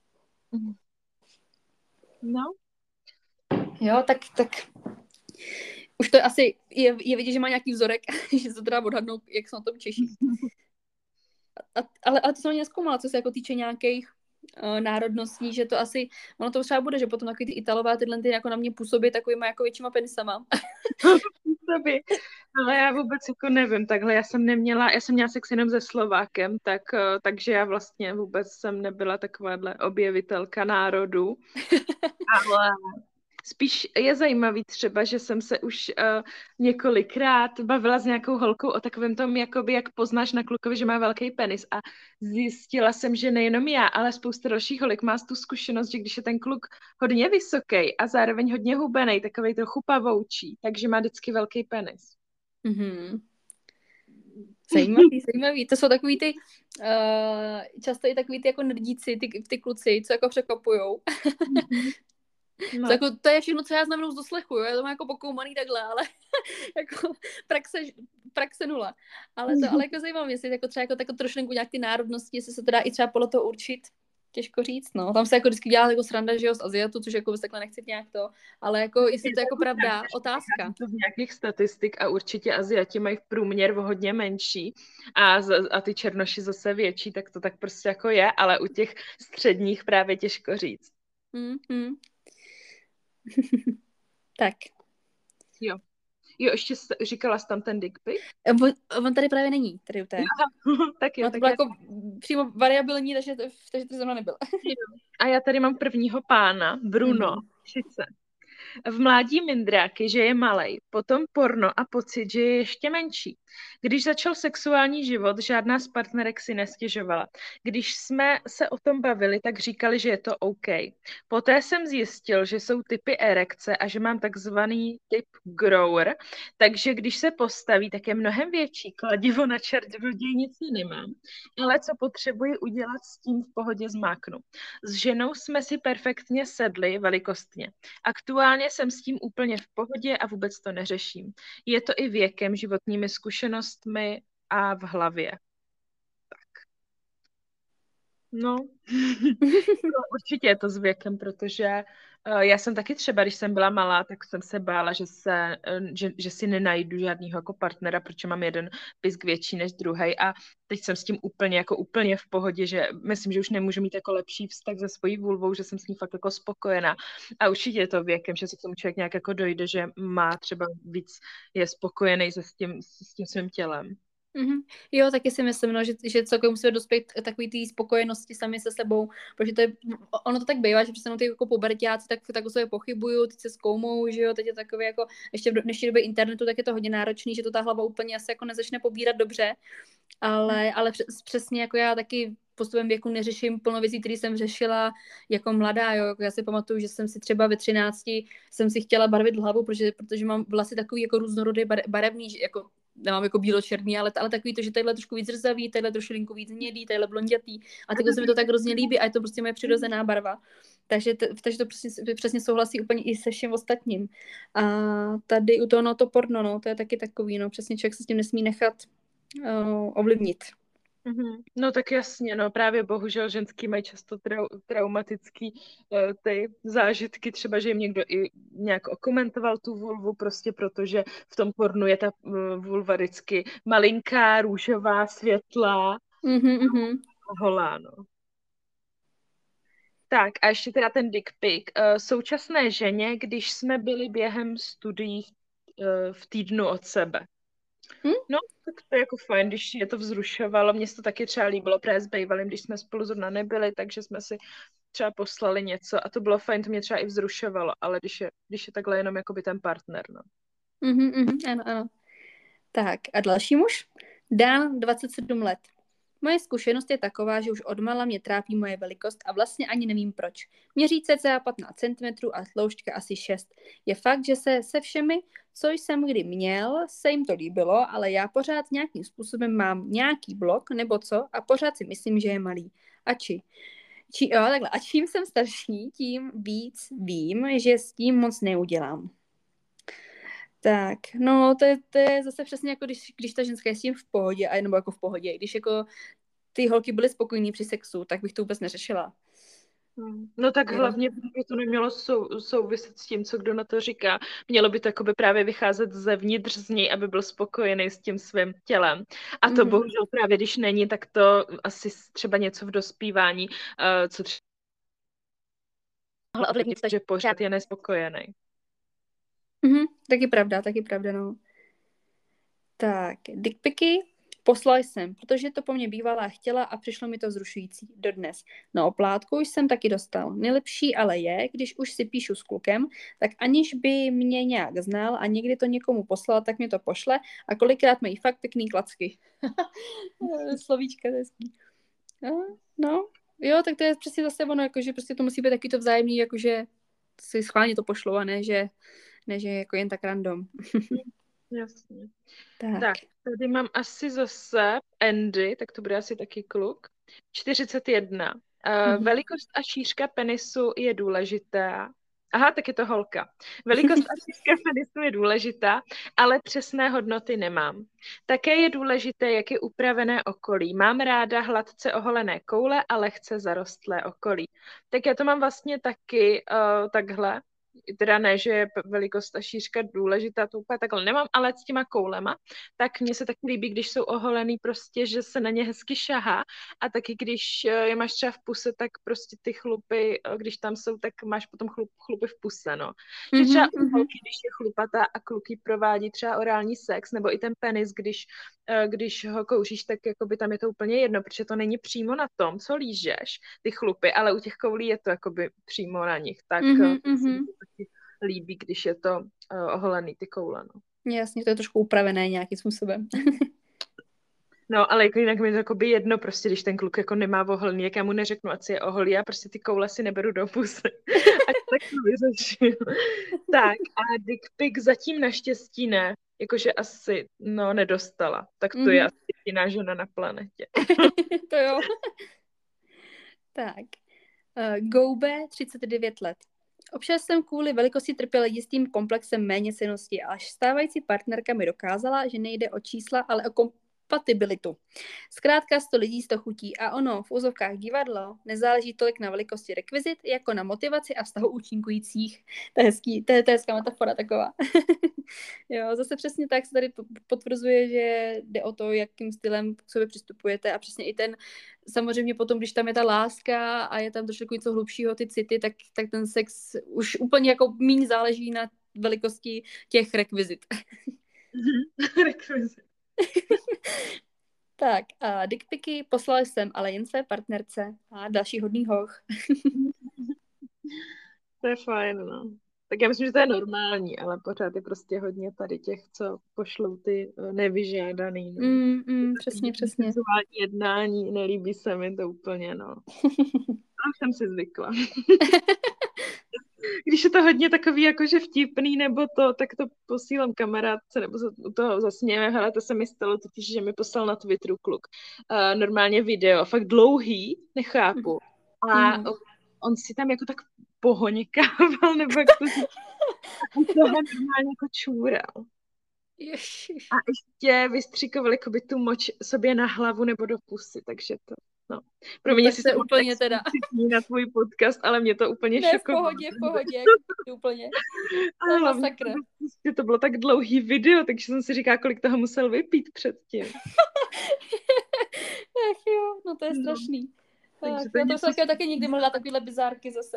No. Jo, tak, tak už to asi je, je vidět, že má nějaký vzorek, že se teda odhadnou, jak se na tom Češí. A, ale, ale to jsem ani nezkoumala, co se jako týče nějakých uh, národností, že to asi, ono to třeba bude, že potom takový ty Italové tyhle ty jako na mě působí takovýma jako většíma penisama. Působí. Ale já vůbec jako nevím, takhle já jsem neměla, já jsem měla sex jenom se Slovákem, tak, takže já vlastně vůbec jsem nebyla takováhle objevitelka národů. Ale spíš je zajímavý třeba, že jsem se už uh, několikrát bavila s nějakou holkou o takovém tom, jakoby, jak poznáš na klukovi, že má velký penis a zjistila jsem, že nejenom já, ale spousta dalších holek má tu zkušenost, že když je ten kluk hodně vysoký a zároveň hodně hubený, takovej trochu pavoučí, takže má vždycky velký penis. Mm-hmm. Zajímavý, zajímavý. To jsou takový ty, uh, často i takový ty jako nrdíci, ty, ty kluci, co jako překvapujou. No. To, jako, to je všechno, co já znamenou z doslechu, jo? Já to mám jako pokoumaný takhle, ale jako praxe, praxe nula. Ale to ale jako zajímavý, jestli jako třeba jako, jako trošku nějak ty národnosti, jestli se to dá i třeba podle toho určit, těžko říct, no. Tam se jako vždycky dělá jako sranda, že jo, z Aziatu, což jako takhle nechci nějak to, ale jako jestli to je jako pravda, otázka. To z nějakých statistik a určitě Aziati mají v průměr o hodně menší a, a ty černoši zase větší, tak to tak prostě jako je, ale u těch středních právě těžko říct. Mm-hmm. Tak. Jo. Jo, ještě jsi, říkala jsi tam ten dick pic? On, on tady právě není, tady u té. Tak jo, no, to tak bylo já... jako přímo variabilní, takže to, takže to zrovna nebylo. A já tady mám prvního pána, Bruno, Mhm. třicet. V mládí mindráky, že je malej, potom porno a pocit, že je ještě menší. Když začal sexuální život, žádná z partnerek si nestěžovala. Když jsme se o tom bavili, tak říkali, že je to OK. Poté jsem zjistil, že jsou typy erekce a že mám takzvaný typ grower, takže když se postaví, tak je mnohem větší. Kladivo na čertvodě nic nemám, ale co potřebuji udělat, s tím v pohodě zmáknu. S ženou jsme si perfektně sedli velikostně. Aktuálně jsem s tím úplně v pohodě a vůbec to neřeším. Je to i věkem, životními zkušenostmi a v hlavě. Tak. No, určitě je to s věkem, protože uh, já jsem taky třeba, když jsem byla malá, tak jsem se bála, že, se, uh, že, že si nenajdu žádného jako partnera, protože mám jeden pisk větší než druhý a teď jsem s tím úplně jako úplně v pohodě, že myslím, že už nemůžu mít jako lepší vztah se svojí vulvou, že jsem s ní fakt jako spokojená. A určitě je to věkem, že se k tomu člověk nějak jako dojde, že má třeba víc, je spokojený se s tím, s tím svým tělem. Mm-hmm. Jo, taky si myslím, no, že, že celkově musíme dospět k takový té spokojenosti sami se sebou, protože to je, ono to tak bývá, že přesně ty jako puberťáci tak, tak o sobě pochybují, teď se zkoumou, že jo, teď je takové jako, ještě v dnešní době internetu, tak je to hodně náročný, že to ta hlava úplně asi jako nezačne pobírat dobře, ale, ale přes, přesně jako já taky postupem věku neřeším plno věcí, které jsem řešila jako mladá, jo, jako já si pamatuju, že jsem si třeba ve třinácti jsem si chtěla barvit hlavu, protože, protože mám vlasy takový jako různorodý barevný, jako nemám jako bíločerný, ale, ale takový to, že tadyhle trošku víc zrzavý, tadyhle trošku víc hnědý, tadyhle blondětý a takhle se mi to tak hrozně líbí a je to prostě moje přirozená barva. Takže, t, takže to přesně, přesně souhlasí úplně i se vším ostatním. A tady u toho no, to porno, no, to je taky takový, no, přesně člověk se s tím nesmí nechat uh, ovlivnit. Mm-hmm. No tak jasně, no právě bohužel ženský mají často trau- traumatický uh, ty zážitky, třeba, že jim někdo i nějak okomentoval tu vulvu, prostě protože v tom pornu je ta uh, vulva vždycky malinká, růžová, světlá, mm-hmm. holá, no. Tak a ještě teda ten dick pic. Uh, současné ženě, když jsme byli během studií uh, v týdnu od sebe. Hmm? No, tak to je jako fajn, když je to vzrušovalo. Mně se to taky třeba líbilo právě s bývalým, když jsme spolu zrovna nebyli, takže jsme si třeba poslali něco a to bylo fajn, to mě třeba i vzrušovalo, ale když je, když je takhle jenom jakoby ten partner, no. Mm-hmm, mm-hmm, ano, ano. Tak a další muž? Dan, dvacet sedm let. Moje zkušenost je taková, že už odmala mě trápí moje velikost a vlastně ani nevím proč. Měří cca patnáct centimetrů a tloušťka asi šest. Je fakt, že se se všemi, co jsem kdy měl, se jim to líbilo, ale já pořád nějakým způsobem mám nějaký blok nebo co a pořád si myslím, že je malý. A či? či jo, takhle. A čím jsem starší, tím víc vím, že s tím moc neudělám. Tak, no to je, to je zase přesně jako když, když ta ženská je s tím v pohodě, a nebo jako v pohodě, když jako ty holky byly spokojný při sexu, tak bych to vůbec neřešila. No tak Jo. hlavně by to nemělo sou, souviset s tím, co kdo na to říká. Mělo by to jakoby právě vycházet zevnitř z něj, aby byl spokojený s tím svým tělem. A to mm-hmm. bohužel právě, když není, tak to asi třeba něco v dospívání, uh, co třeba ovlivnit, takže pořád je nespokojený. Mm-hmm, taky pravda, taky pravda, no. Tak, dickpiky poslal jsem, protože to po mně bývala chtěla a přišlo mi to vzrušující dodnes. Na oplátku už jsem taky dostal. Nejlepší ale je, když už si píšu s klukem, tak aniž by mě nějak znal a někdy to někomu poslal, tak mi to pošle a kolikrát mají fakt pěkný klacky. Slovíčka, to je hezký. No, no, jo, tak to je přesně zase ono, jakože prostě to musí být taky to vzájemný, jakože si schválně to pošlou a ne, že, ne, že jako jen tak random. Jasně. Tak. tak, tady mám asi zase Andy, tak to bude asi taky kluk. čtyřicet jedna. Uh, mm-hmm. Velikost a šířka penisu je důležitá. Aha, tak je to holka. Velikost a šířka penisu je důležitá, ale přesné hodnoty nemám. Také je důležité, jak je upravené okolí. Mám ráda hladce oholené koule a lehce zarostlé okolí. Tak já to mám vlastně taky uh, takhle. teda ne, že je velikost a šířka důležitá, to úplně takhle nemám, ale s těma koulema, tak mně se taky líbí, když jsou oholený prostě, že se na ně hezky šahá a taky když je máš třeba v puse, tak prostě ty chlupy, když tam jsou, tak máš potom chlup, chlupy v puse, no. Mm-hmm, že třeba u holky, když je chlupatá a kluky provádí třeba orální sex, nebo i ten penis, když když ho kouříš, tak jakoby tam je to úplně jedno, protože to není přímo na tom, co lížeš, ty chlupy, ale u těch koulí je to jakoby přímo na nich, tak mm-hmm, se mi to taky líbí, když je to uh, oholený ty koule, no. Jasně, to je trošku upravené nějakým způsobem. No, ale jako jinak mi to jakoby jedno, prostě když ten kluk jako nemá oholený, jak já mu neřeknu, ať si je oholí, já prostě ty koule si neberu do pusy. Ať tak to vyřeším. Tak a dick pic zatím naštěstí ne. Jakože asi, no, nedostala. Tak to mm-hmm. je asi jediná žena na planetě. To jo. Tak. Uh, Goube, třicet devět let. Občas jsem kvůli velikosti trpěl jistým komplexem méněcennosti, až stávající partnerka mi dokázala, že nejde o čísla, ale o kompatibilitu. Zkrátka sto lidí, sto chutí a ono v úzovkách divadlo nezáleží tolik na velikosti rekvizit, jako na motivaci a vztahu účinkujících. To je hezký, to je, to je hezká metafora taková. Jo, zase přesně tak se tady potvrzuje, že jde o to, jakým stylem k sobě přistupujete a přesně i ten, samozřejmě potom, když tam je ta láska a je tam trošku něco hlubšího, ty city, tak, tak ten sex už úplně jako míň záleží na velikosti těch rekvizit. Rekvizit. Tak a dickpiky poslal jsem ale jen své partnerce a další hodný hoch. To je fajn, no. Tak já myslím, že to je normální, ale pořád je prostě hodně tady těch, co pošlou ty nevyžádaný. No. Mm, mm, přesně, přesně. Sexuální jednání, nelíbí se mi to úplně, no. A už jsem si zvykla. Když je to hodně takový jakože vtipný nebo to, tak to posílám kamarádce nebo se u toho zasmějeme. Hele, to se mi stalo totiž, že mi poslal na Twitteru kluk uh, normálně video, fakt dlouhý, nechápu. A mm. on si tam jako tak pohoněkával, nebo jak to říct, on toho normálně jako čůral. Ježiš. A ještě vystřikoval jakoby tu moč sobě na hlavu nebo do pusy, takže to, no. Pro mě si to úplně teda na tvůj podcast, ale mě to úplně ne, šokovalo. v pohodě, v pohodě, úplně. To je masakra. To, to bylo tak dlouhý video, takže jsem si říkala, kolik toho musel vypít předtím. Ach jo, no to je strašný. Tak, to já to jsem taky, taky nikdy mohla takovýhle bizárky zase.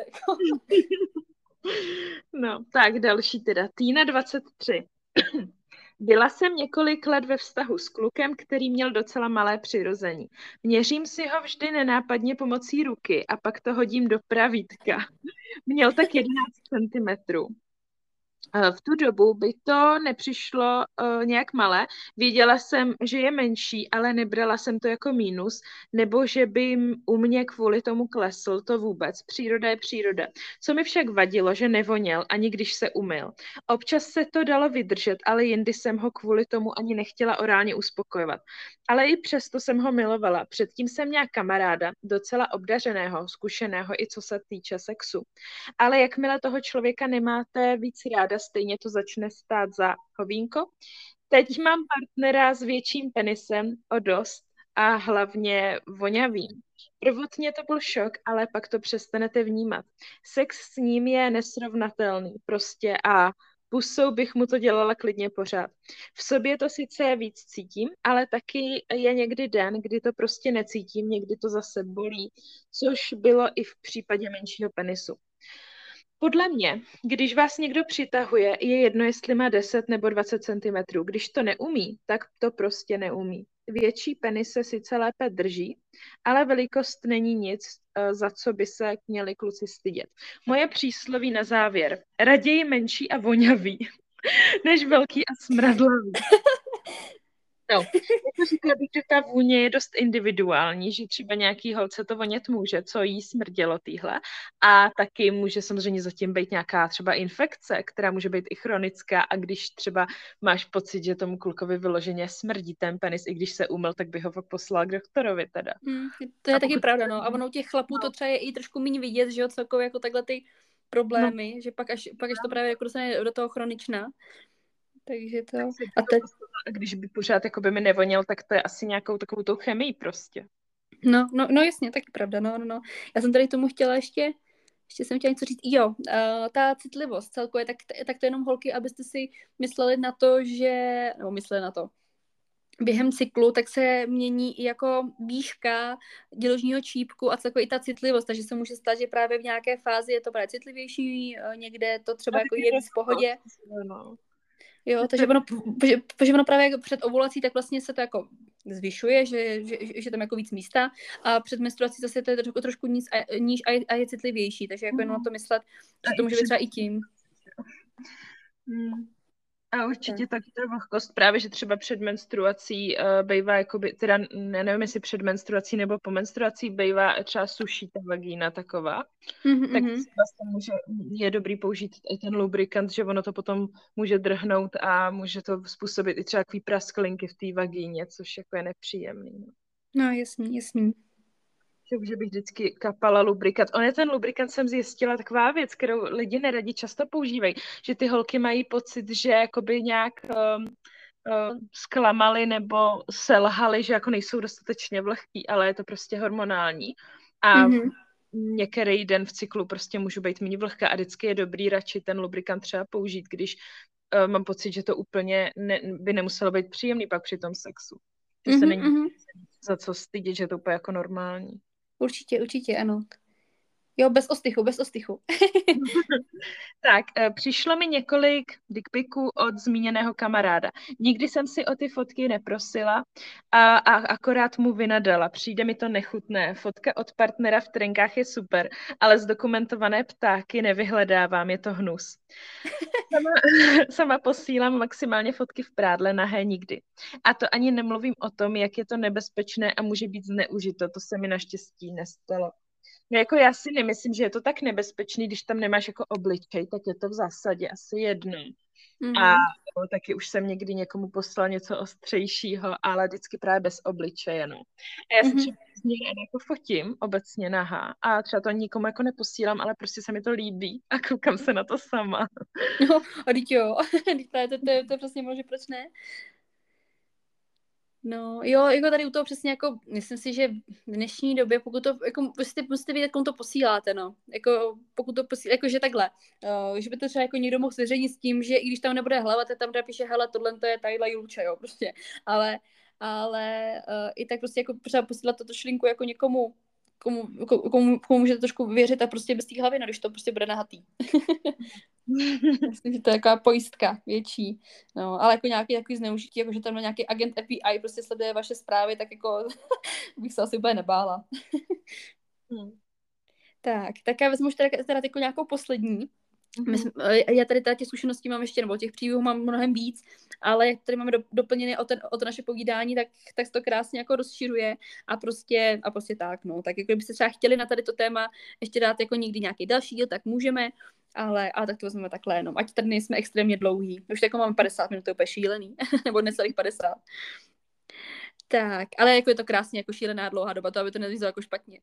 No, tak další teda. Týna dvacet tři. Byla jsem několik let ve vztahu s klukem, který měl docela malé přirození. Měřím si ho vždy nenápadně pomocí ruky a pak to hodím do pravítka. Měl tak jedenáct centimetrů. V tu dobu by to nepřišlo uh, nějak malé. Věděla jsem, že je menší, ale nebrala jsem to jako mínus, nebo že by u mě kvůli tomu klesl, to vůbec. Příroda je příroda. Co mi však vadilo, že nevoněl, ani když se umyl. Občas se to dalo vydržet, ale jindy jsem ho kvůli tomu ani nechtěla orálně uspokojovat. Ale i přesto jsem ho milovala. Předtím jsem měla kamaráda, docela obdařeného, zkušeného i co se týče sexu. Ale jakmile toho člověka nemáte víc ráda, stejně to začne stát za hovínko. Teď mám partnera s větším penisem o dost a hlavně voňavým. Prvotně to byl šok, ale pak to přestanete vnímat. Sex s ním je nesrovnatelný prostě a pusou bych mu to dělala klidně pořád. V sobě to sice víc cítím, ale taky je někdy den, kdy to prostě necítím, někdy to zase bolí, což bylo i v případě menšího penisu. Podle mě, když vás někdo přitahuje, je jedno, jestli má deset nebo dvacet centimetrů. Když to neumí, tak to prostě neumí. Větší penis se sice lépe drží, ale velikost není nic, za co by se měli kluci stydět. Moje přísloví na závěr. Raději menší a voňavý, než velký a smradlavý. No, jako říkala bych, že ta vůně je dost individuální, že třeba nějaký holce to vonět může, co jí smrdělo týhle. A taky může samozřejmě zatím být nějaká třeba infekce, která může být i chronická a když třeba máš pocit, že tomu klukovi vyloženě smrdí ten penis, i když se umyl, tak by ho pak poslal k doktorovi teda. Hmm, to je a taky pokud... pravda, no. A ono u těch chlapů no. to třeba je i trošku méně vidět, že jo, celkově jako takhle ty problémy, no. že pak až, pak až to právě jako dostane do toho chronična. Takže to... A teď... Když by pořád jako by mi nevonil, tak to je asi nějakou takovou tou chemii prostě. No, no, no jasně, taky pravda, no, no, no. Já jsem tady tomu chtěla ještě ještě jsem chtěla něco říct. Jo, uh, ta citlivost celkově, tak, tak to jenom holky, abyste si mysleli na to, že, nebo mysleli na to, během cyklu, tak se mění i jako výška děložního čípku a celkově i ta citlivost, takže se může stát, že právě v nějaké fázi je to právě citlivější, někde to třeba jako je víc v pohodě. Jo, takže ono, protože, protože ono právě jako před ovulací, tak vlastně se to jako zvyšuje, že, že, že tam jako víc místa a před menstruací zase to je trošku, trošku níž, a, níž a, je, a je citlivější, takže jako jenom na to myslet, že to může být třeba i tím. Hmm. A určitě tak. taky ta vlhkost právě, že třeba před menstruací uh, bývá jakoby, teda ne, nevím, jestli před menstruací nebo po menstruací bývá třeba suší ta vagína taková, mm-hmm. tak vlastně může, je dobrý použít i ten lubrikant, že ono to potom může drhnout a může to způsobit i třeba takový prasklinky v té vagíně, což jako je nepříjemný. No, no jasný, jasný. Takže bych vždycky kapala lubrikant. On je ten lubrikant, jsem zjistila, taková věc, kterou lidi neradi často používají, že ty holky mají pocit, že jakoby nějak um, um, zklamali nebo selhali, že jako nejsou dostatečně vlhký, ale je to prostě hormonální. A mm-hmm. některý den v cyklu prostě můžu být méně vlhká a vždycky je dobrý radši ten lubrikant třeba použít, když uh, mám pocit, že to úplně ne, by nemuselo být příjemný pak při tom sexu. Že mm-hmm. se není za co stydět, že je to úplně jako normální. Určitě, určitě, ano. Jo, bez ostychu, bez ostychu. Tak, přišlo mi několik dickpiků od zmíněného kamaráda. Nikdy jsem si o ty fotky neprosila a, a akorát mu vynadala. Přijde mi to nechutné. Fotka od partnera v trenkách je super, ale zdokumentované ptáky nevyhledávám, je to hnus. Sama, sama posílám maximálně fotky v prádle, nahé nikdy. A to ani nemluvím o tom, jak je to nebezpečné a může být zneužito. To se mi naštěstí nestalo. No jako já si nemyslím, že je to tak nebezpečný, když tam nemáš jako obličej, tak je to v zásadě asi jedno. Mm-hmm. A no, taky už jsem někdy někomu poslala něco ostřejšího, ale vždycky právě bez obličeje, no. A já si mm-hmm. třeba z něj jako fotím obecně nahá a třeba to nikomu jako neposílám, ale prostě se mi to líbí a koukám se na to sama. No, a teď jo, to je, to, to, je, to je přesně možná, proč ne? No, jo, jako tady u toho přesně jako, myslím si, že v dnešní době, pokud to, jako musíte, musíte vidět, komu to posíláte, no. Jako, pokud to posíláte, jako, že takhle, uh, že by to třeba jako někdo mohl zveřejnit s tím, že i když tam nebude hlava, tak tam napíše, hele, tohle to je tadyhle Julča, jo, prostě. Ale, ale uh, i tak prostě jako třeba posílat toto šlinku jako někomu, komu, komu, komu, komu můžete trošku věřit a prostě bez té hlavy, no, když to prostě bude nahatý. Myslím, že to je taková pojistka větší. No, ale jako nějaký takový zneužití, jako že tam nějaký agent F B I prostě sleduje vaše zprávy, tak jako bych se asi úplně nebála. hmm. Tak, tak já vezmu už teda, teda jako nějakou poslední. Mm-hmm. Já tady tady těch zkušeností mám ještě, nebo těch příběhů mám mnohem víc, ale jak tady máme do, doplněné o, ten, o to naše povídání, tak, tak to krásně jako rozšiřuje a prostě, a prostě tak, no. Tak jako byste třeba chtěli na tady to téma ještě dát jako někdy nějaký další díl, tak můžeme, ale, ale tak to vezmeme takhle jenom. Ať tady nejsme extrémně dlouhý. Už jako máme padesát minut, to je úplně šílený. Nebo necelých padesát. Tak, ale jako je to krásně jako šílená dlouhá doba, to aby to nezvízlo jako špatně.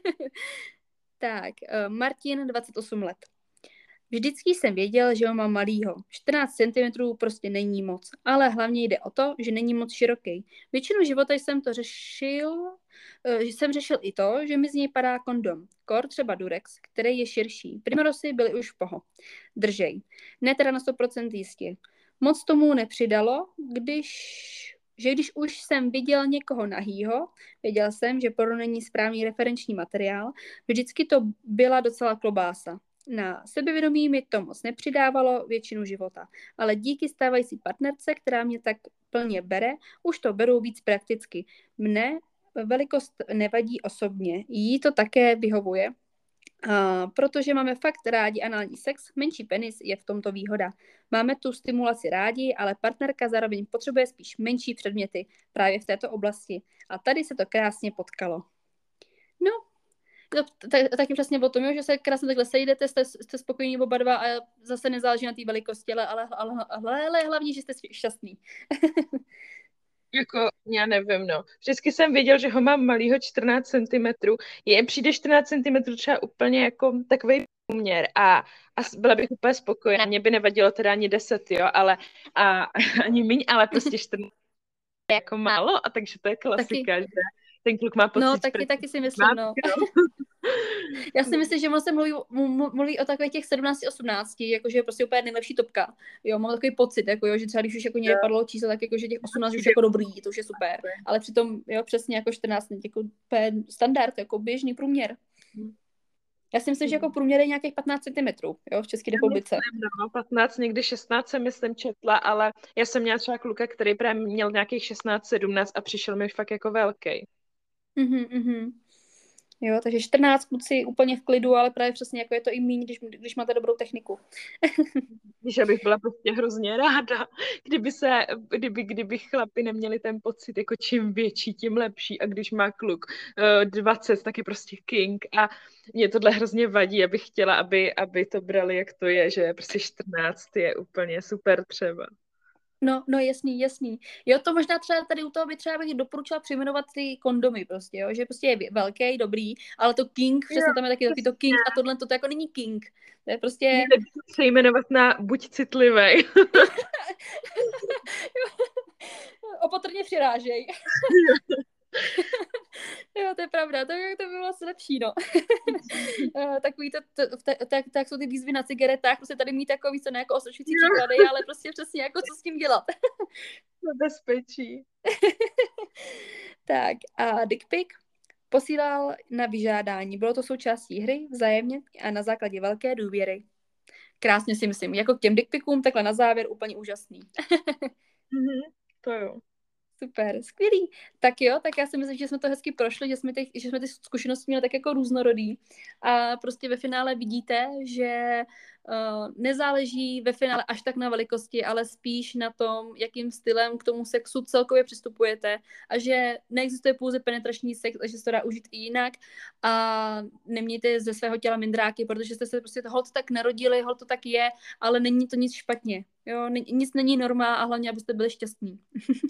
Tak, Martin, dvacet osm let. Vždycky jsem věděl, že ho mám malýho. čtrnáct centimetrů prostě není moc, ale hlavně jde o to, že není moc široký. Většinu života jsem to řešil, že jsem řešil i to, že mi z něj padá kondom. Kor třeba Durex, který je širší. Primrosy byly už v poho. Držej. Ne teda na sto procent jistě. Moc tomu nepřidalo, když... že když už jsem viděl někoho nahýho, věděl jsem, že porno není správný referenční materiál, vždycky to byla docela klobása. Na sebevědomí mi to moc nepřidávalo většinu života, ale díky stávající partnerce, která mě tak plně bere, už to beru víc prakticky. Mne velikost nevadí osobně, jí to také vyhovuje, a protože máme fakt rádi anální sex, menší penis je v tomto výhoda. Máme tu stimulaci rádi, ale partnerka zároveň potřebuje spíš menší předměty právě v této oblasti. A tady se to krásně potkalo. No, tak, taky přesně o tom, jo, že se krásně takhle sejdete, jste, jste spokojení oba dva a zase nezáleží na té velikosti, ale, ale, ale, ale, ale hlavně, že jste šťastný. Jako, já nevím, no. Vždycky jsem věděl, že ho mám malýho čtrnáct centimetrů. Je přijde čtrnáct centimetrů třeba úplně jako takový úměr a, a byla bych úplně spokojená. Mě by nevadilo teda ani deset, jo, ale a, ani míň, ale prostě čtrnáct je jako málo a takže to je klasika, taky. Že ten kluk má pocit. No, taky, taky si myslím, no. Já si myslím, že on se mluví, mluví o takových těch sedmnáct osmnáct, jakože je prostě úplně nejlepší topka. Jo, mám takový pocit, jako jo, že třeba když už jako někde padlo číslo, tak jakože těch osmnáct už jako dobrý, to už je super. Ale přitom, jo, přesně jako čtrnáct, jako standard, jako běžný průměr. Já si myslím, že jako průměr je nějakých patnáct centimetrů, jo, v České republice. Myslím, no, patnáct, někdy šestnáct jsem myslím četla, ale já jsem měla třeba kluka, který právě měl nějakých šestnáct sedmnáct a přišel mi fakt jako velký. Mhm, mhm. Jo, takže čtrnáct kluci úplně v klidu, ale právě přesně jako je to i míň, když, když máte dobrou techniku. Když já bych byla prostě hrozně ráda, kdyby se, kdyby, kdyby chlapi neměli ten pocit, jako čím větší, tím lepší, a když má kluk uh, dvacet, tak je prostě king, a mě tohle hrozně vadí, abych chtěla, aby, aby to brali, jak to je, že prostě čtrnáct je úplně super třeba. No, no jasný, jasný. Jo, to možná třeba tady u toho by třeba bych doporučila přejmenovat ty kondomy prostě, jo, že prostě je velký, dobrý, ale to king, přesně tam je taky taky to king a tohle to, to jako není king. To je prostě... Měli přejmenovat na buď citlivej. Opatrně přirážej. Jo, to je pravda, to, to by bylo asi lepší, no. Takový to, to, to, tak, tak jsou ty výzvy na cigaretách, prostě tady mít takový, co ne jako osočující příklady, ale prostě přesně jako co s tím dělat. To bezpečí. Tak a dick pic posílal na vyžádání. Bylo to součástí hry vzájemně a na základě velké důvěry. Krásně si myslím, jako k těm dick picům, takhle na závěr úplně úžasný. Mm-hmm, to jo. Super, skvělý. Tak jo, tak já si myslím, že jsme to hezky prošli, že jsme ty, že jsme ty zkušenosti měli tak jako různorodý. A prostě ve finále vidíte, že uh, nezáleží ve finále až tak na velikosti, ale spíš na tom, jakým stylem k tomu sexu celkově přistupujete a že neexistuje pouze penetrační sex, a že se to dá užít i jinak a nemějte ze svého těla mindráky, protože jste se prostě holt tak narodili, holt to tak je, ale není to nic špatně. Jo, nic není normál a hlavně, abyste byli šťastní.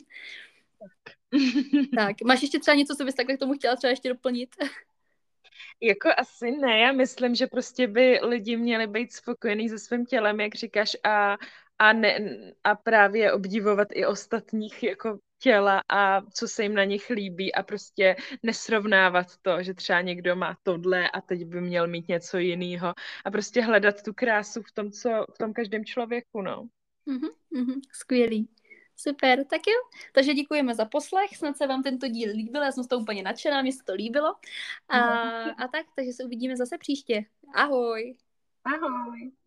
Tak, máš ještě třeba něco, co bys takhle k tomu chtěla třeba ještě doplnit? Jako asi ne, já myslím, že prostě by lidi měli být spokojení se svým tělem, jak říkáš, a, a, ne, a právě obdivovat i ostatních jako těla a co se jim na nich líbí a prostě nesrovnávat to, že třeba někdo má tohle a teď by měl mít něco jiného a prostě hledat tu krásu v tom, co v tom každém člověku, no. Mm-hmm, mm-hmm, skvělý. Super, tak jo. Takže děkujeme za poslech, snad se vám tento díl líbil, já jsem z toho úplně nadšená, mně se to líbilo. A, a tak, takže se uvidíme zase příště. Ahoj. Ahoj.